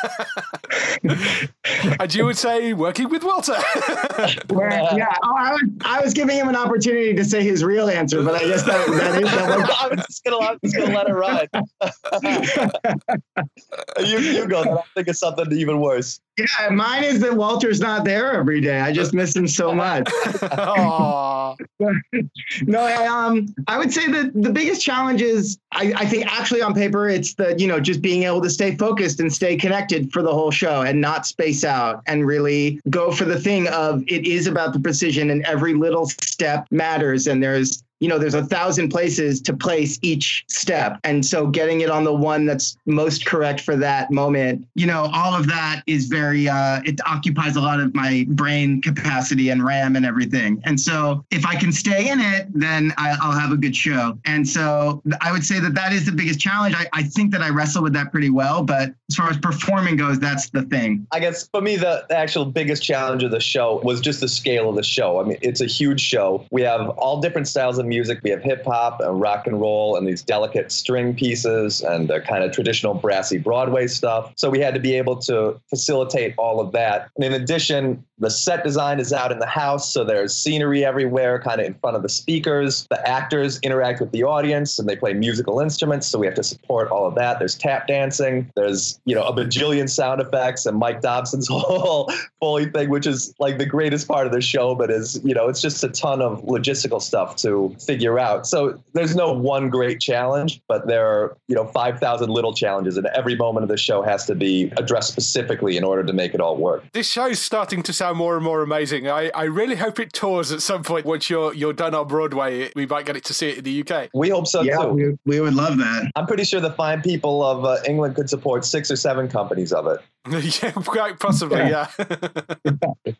And you would say working with Walter. Where, yeah, oh, I, was, I was giving him an opportunity to say his real answer, but I guess that, that is that one. I was just gonna, I'm just gonna let it ride. you, you go. Then I'll think of something even worse. Yeah, mine is that Walter's not there every day. I just miss him so much. No, I, um, I would say that the biggest challenge is, I, I think actually on paper, it's the, you know, just being able to stay focused and stay connected for the whole show and not space out and really go for the thing of it is about the precision and every little step matters. And there's, you know, there's a thousand places to place each step. And so getting it on the one that's most correct for that moment, you know, all of that is very, uh, it occupies a lot of my brain capacity and RAM and everything. And so if I can stay in it, then I, I'll have a good show. And so I would say that that is the biggest challenge. I, I think that I wrestle with that pretty well, but as far as performing goes, that's the thing. I guess for me, the, the actual biggest challenge of the show was just the scale of the show. I mean, it's a huge show. We have all different styles of music. We have hip hop and rock and roll and these delicate string pieces and the kind of traditional brassy Broadway stuff. So we had to be able to facilitate all of that. And in addition, the set design is out in the house, so there's scenery everywhere, kind of in front of the speakers. The actors interact with the audience, and they play musical instruments, so we have to support all of that. There's tap dancing. There's, you know, a bajillion sound effects, and Mike Dobson's whole Foley thing, which is like the greatest part of the show, but is, you know, it's just a ton of logistical stuff to figure out. So there's no one great challenge, but there are, you know, five thousand little challenges, and every moment of the show has to be addressed specifically in order to make it all work. This show's starting to sound more and more amazing. I, I really hope it tours at some point. Once you're you're done on Broadway, we might get it to see it in the U K. We hope so, yeah, too. We, we would love that. I'm pretty sure the fine people of uh, England could support six or seven companies of it. Yeah, quite possibly, yeah. yeah.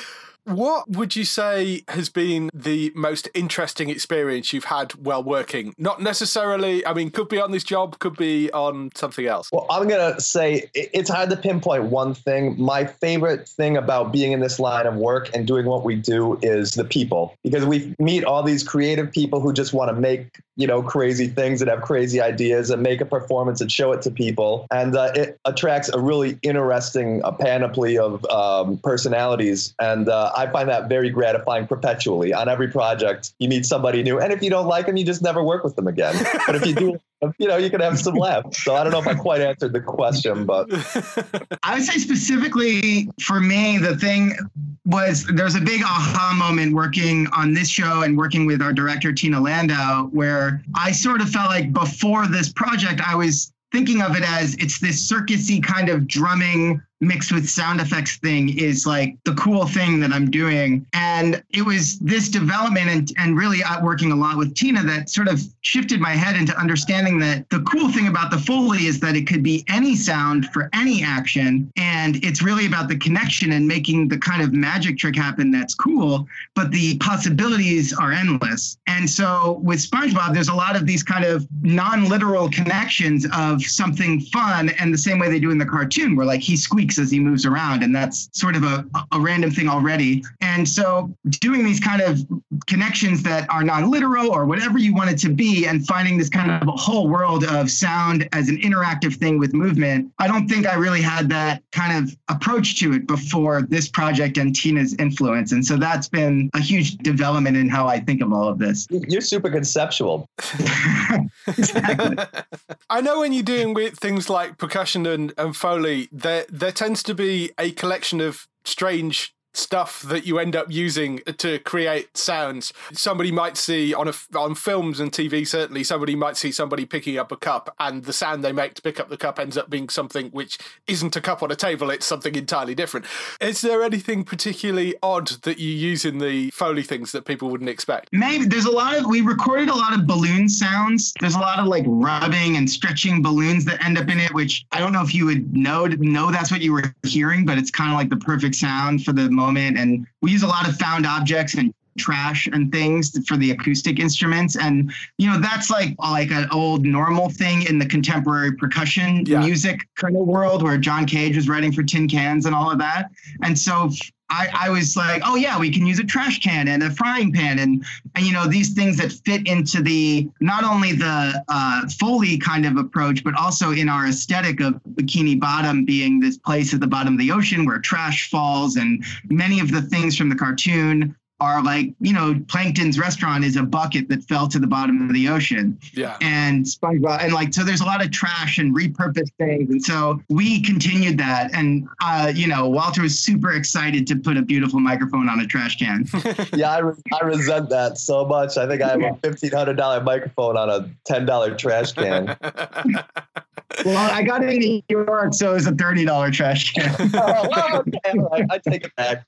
What would you say has been the most interesting experience you've had while working? Not necessarily, I mean, could be on this job, could be on something else. Well, I'm going to say it's hard to pinpoint one thing. My favorite thing about being in this line of work and doing what we do is the people, because we meet all these creative people who just want to make, you know, crazy things and have crazy ideas and make a performance and show it to people. And uh, it attracts a really interesting uh, panoply of um, personalities. And uh, I find that very gratifying perpetually. On every project, you meet somebody new. And if you don't like them, you just never work with them again. But if you do, you know, you can have some laughs. So I don't know if I quite answered the question, but. I would say specifically for me, the thing was there's a big aha moment working on this show and working with our director, Tina Landau, where I sort of felt like before this project, I was thinking of it as it's this circusy kind of drumming mixed with sound effects thing is like the cool thing that I'm doing. And it was this development and, and really working a lot with Tina that sort of shifted my head into understanding that the cool thing about the Foley is that it could be any sound for any action. And it's really about the connection and making the kind of magic trick happen that's cool, but the possibilities are endless. And so with SpongeBob, there's a lot of these kind of non-literal connections of something fun, and the same way they do in the cartoon where like he squeaks as he moves around, and that's sort of a, a random thing already. And so doing these kind of connections that are non-literal or whatever you want it to be, and finding this kind of a whole world of sound as an interactive thing with movement, I don't think I really had that kind of approach to it before this project and Tina's influence. And so that's been a huge development in how I think of all of this. You're super conceptual. Exactly. I know when you're doing with things like percussion and, and Foley, there there tends to be a collection of strange stuff that you end up using to create sounds. Somebody might see on a, on films and T V, certainly, somebody might see somebody picking up a cup, and the sound they make to pick up the cup ends up being something which isn't a cup on a table, it's something entirely different. Is there anything particularly odd that you use in the Foley things that people wouldn't expect? Maybe. There's a lot of, we recorded a lot of balloon sounds. There's a lot of like rubbing and stretching balloons that end up in it, which I don't know if you would know, know that's what you were hearing, but it's kind of like the perfect sound for the moment. And we use a lot of found objects and trash and things for the acoustic instruments. And, you know, that's like like an old normal thing in the contemporary percussion yeah. music kind of world where John Cage was writing for Tin Cans and all of that. And so I, I was like, oh, yeah, we can use a trash can and a frying pan and, and you know, these things that fit into the not only the uh, Foley kind of approach, but also in our aesthetic of Bikini Bottom being this place at the bottom of the ocean where trash falls. And many of the things from the cartoon are like, you know, Plankton's restaurant is a bucket that fell to the bottom of the ocean. Yeah. And SpongeBob, and like, so there's a lot of trash and repurposed things. And so we continued that. And, uh, you know, Walter was super excited to put a beautiful microphone on a trash can. Yeah, I, re- I resent that so much. I think I have a fifteen hundred dollars microphone on a ten dollars trash can. Well, I got it in New York, so it was a thirty dollars trash can. Oh, well, okay. I take it back.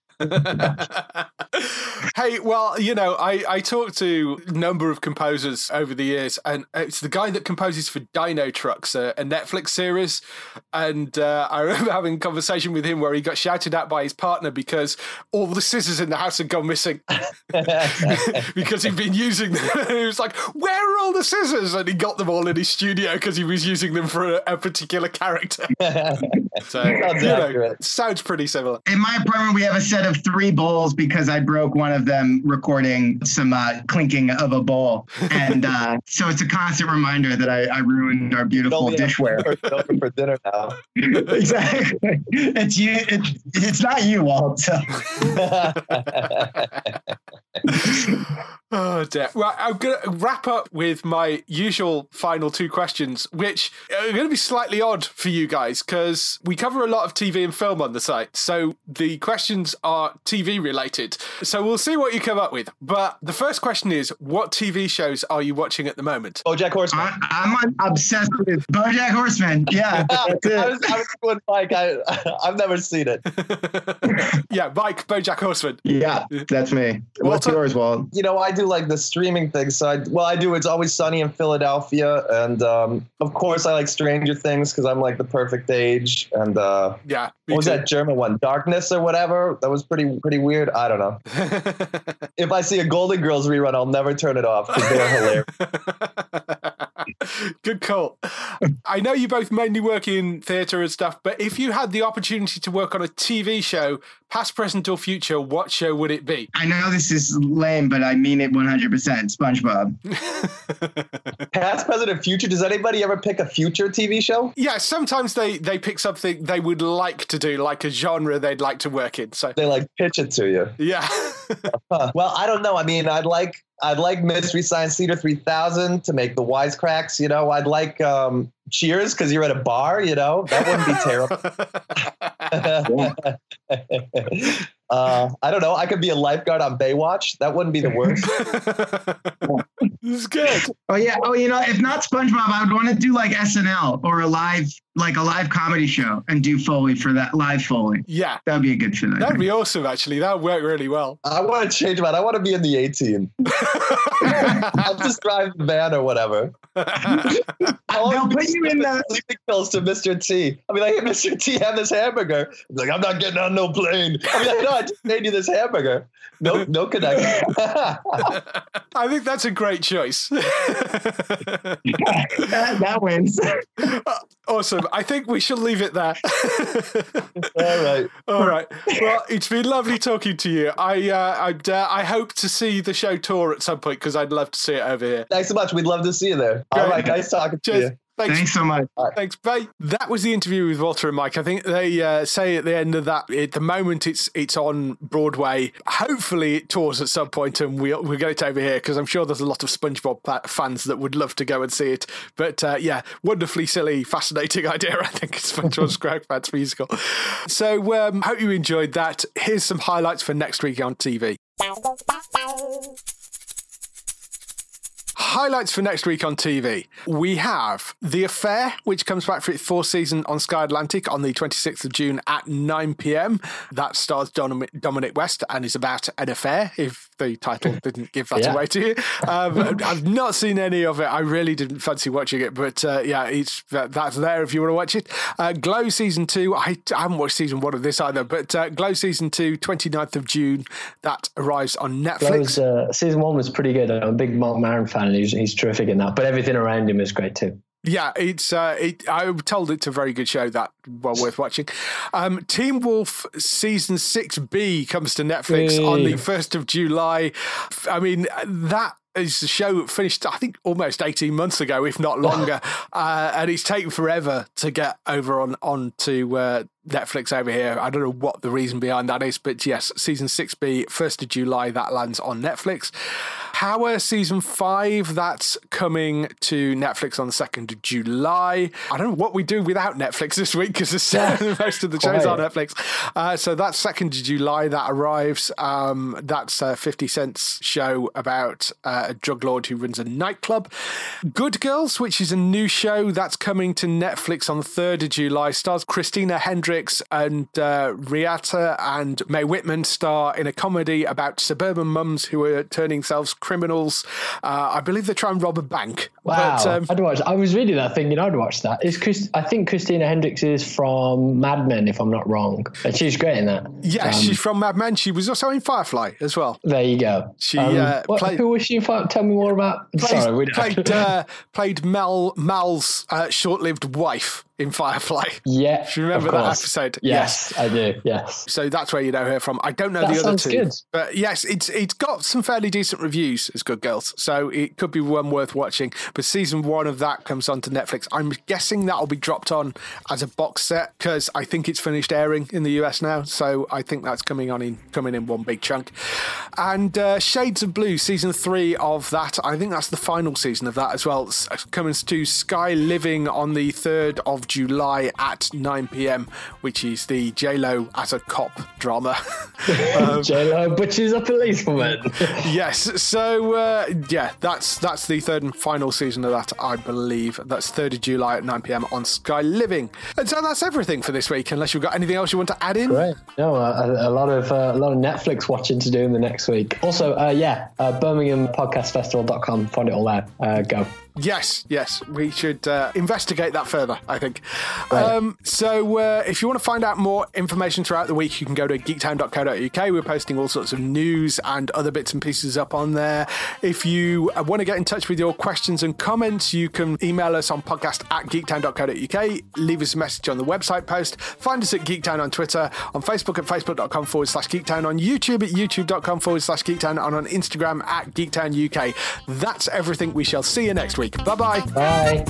Hey, well, you know, I, I talked to a number of composers over the years, and it's the guy that composes for Dino Trucks, a, a Netflix series. And uh, I remember having a conversation with him where he got shouted at by his partner because all the scissors in the house had gone missing because he'd been using them. And he was like, where are all the scissors? And he got them all in his studio because he was using them for a, a particular character. So, you know, sounds pretty similar. In my apartment, we have a set of three bowls because I broke one one of them recording some uh, clinking of a bowl. And uh, so it's a constant reminder that I, I ruined our beautiful dishware. For, for dinner now. Exactly. It's you. It, it's not you, Walt. So. Oh dear. Well, I'm going to wrap up with my usual final two questions, which are going to be slightly odd for you guys because we cover a lot of T V and film on the site. So the questions are T V related. So we'll see what you come up with. But the first question is, what T V shows are you watching at the moment? BoJack Horseman. I, I'm obsessed with BoJack Horseman. Yeah. That's it. I was, I was going, Mike, I, I've never seen it. Yeah, Mike, BoJack Horseman. Yeah, that's me. What's Walter? yours, Walt? You know, I do like the streaming thing. So, I, well, I do It's Always Sunny in Philadelphia. And, um, of course, I like Stranger Things because I'm like the perfect age. And uh, Yeah. what was too. that German one? Darkness or whatever? That was pretty pretty weird. I don't know. If I see a Golden Girls rerun, I'll never turn it off because they're hilarious. Good call. I know you both mainly work in theatre and stuff, but if you had the opportunity to work on a T V show, past, present, or future, what show would it be? I know this is lame, but I mean it one hundred percent. SpongeBob. Past, present, and future. Does anybody ever pick a future T V show? Yeah, sometimes they, they pick something they would like to do, like a genre they'd like to work in. So They like pitch it to you. yeah. Huh. Well, I don't know. I mean, I'd like I'd like Mystery Science Theater three thousand to make the wisecracks. You know, I'd like um, Cheers because you're at a bar. You know, that wouldn't be terrible. uh, I don't know. I could be a lifeguard on Baywatch. That wouldn't be the worst. This is good. Oh yeah. Oh, you know, if not SpongeBob, I would want to do like S N L or a live, like a live comedy show, and do Foley for that live Foley. Yeah. That would be a good fit. That'd be awesome, actually. That would work really well. I want to change that. I want to be in the A-Team. I'll just drive the van or whatever. They'll put you in the sleeping pills to Mister T. I'll be like, hey, Mister T, have this hamburger. He's like, I'm not getting on no plane. I'll be like, no, I just made you this hamburger. No, no connection. I think that's a great choice. that, that wins. Awesome. I think we shall leave it there. All right. All right. Well, it's been lovely talking to you. I uh, I'd, uh, I hope to see the show tour at some point because I'd love to see it over here. Thanks so much. We'd love to see you there. All right. Nice talking to Cheers. you. Thanks. Thanks so much. Thanks, bye. That was the interview with Walter and Mike. I think they uh, say at the end of that, at the moment it's it's on Broadway. Hopefully it tours at some point and we'll, we'll get it over here because I'm sure there's a lot of SpongeBob fans that would love to go and see it. But uh, yeah, wonderfully silly, fascinating idea. I think it's SpongeBob SquarePants musical. So um, hope you enjoyed that. Here's some highlights for next week on T V. Highlights for next week on T V. We have The Affair, which comes back for its fourth season on Sky Atlantic on the twenty-sixth of June at nine p.m. That stars Dominic West and is about an affair, if the title didn't give that Yeah. away to you. Um, I've not seen any of it. I really didn't fancy watching it, but uh, yeah, it's that's there if you want to watch it. Uh, Glow Season two, I, I haven't watched Season one of this either, but uh, Glow Season two, twenty-ninth of June, that arrives on Netflix. Glow's, uh, season one was pretty good. I'm a big Mark Maron fan, and he's, he's terrific in that. But everything around him is great too. Yeah, it's. Uh, it, I told it's a very good show. That well worth watching. Um, Teen Wolf season six B comes to Netflix Yay. on the first of July. I mean that is a show that finished, I think, almost eighteen months ago, if not longer, uh, and it's taken forever to get over on on to uh, Netflix over here. I don't know what the reason behind that is, but yes, season six B, first of July, that lands on Netflix. Power season five, that's coming to Netflix on the second of July. I don't know what we do without Netflix this week because most of the shows are on Netflix. Uh, so that's second of July, that arrives. Um, that's a fifty Cent's show about uh, a drug lord who runs a nightclub. Good Girls, which is a new show that's coming to Netflix on the third of July, stars Christina Hendricks and uh, Riata and Mae Whitman star in a comedy about suburban mums who are turning themselves criminals. Uh, I believe they try and rob a bank. Wow, But, um, I'd watch. I was reading that thinking I'd watch that. Is Chris, I think Christina Hendricks is from Mad Men, if I'm not wrong, and she's great in that. yeah, Um, she's from Mad Men. She was also in Firefly as well. There you go. She, Um, uh, what, played- who was she? For? Tell me more about. Played, Sorry, we don't played, uh, played Mel Mal's uh, short-lived wife in Firefly. Yeah. Do you remember that episode? Yes, yes, I do. Yes. So that's where you know her from. I don't know that the other two. Good. But yes, it's it's got some fairly decent reviews as Good Girls. So it could be one worth watching. But season one of that comes onto Netflix. I'm guessing that'll be dropped on as a box set because I think it's finished airing in the U S now. So I think that's coming on in coming in one big chunk. And uh, Shades of Blue, season three of that. I think that's the final season of that as well. It's coming to Sky Living on the third of July at nine p.m, which is the J-Lo as a cop drama. um, J-Lo butches a policewoman. Yes. So uh, yeah, that's that's the third and final season of that, I believe. That's third of July at nine p.m. on Sky Living. And so that's everything for this week. Unless you've got anything else you want to add in. Great. No, a, a lot of uh, a lot of Netflix watching to do in the next week. Also, uh, yeah, uh, Birmingham Podcast Festival dot com. Find it all there. Uh, go. Yes, yes, we should uh, investigate that further, I think. Right. Um, so uh, if you want to find out more information throughout the week, you can go to geektown dot co dot uk. We're posting all sorts of news and other bits and pieces up on there. If you want to get in touch with your questions and comments, you can email us on podcast at geektown dot co dot uk. Leave us a message on the website post. Find us at Geektown on Twitter, on Facebook at facebook.com forward slash geektown, on YouTube at youtube.com forward slash geektown, and on Instagram at geektown uk. That's everything. We shall see you next week. Week. Bye-bye. Bye.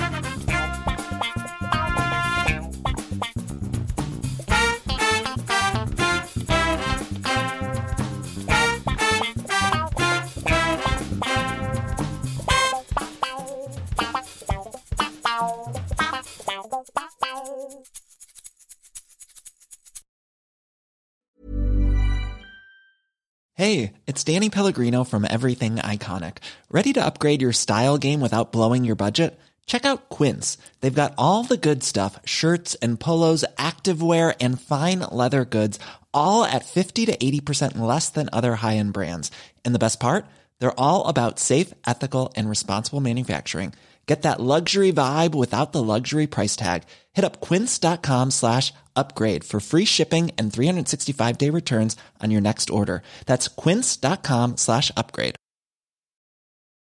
Hey, it's Danny Pellegrino from Everything Iconic. Ready to upgrade your style game without blowing your budget? Check out Quince. They've got all the good stuff, shirts and polos, activewear, and fine leather goods, all at fifty to eighty percent less than other high-end brands. And the best part? They're all about safe, ethical, and responsible manufacturing. Get that luxury vibe without the luxury price tag. Hit up quince.com slash upgrade for free shipping and three sixty-five day returns on your next order. That's quince.com slash upgrade.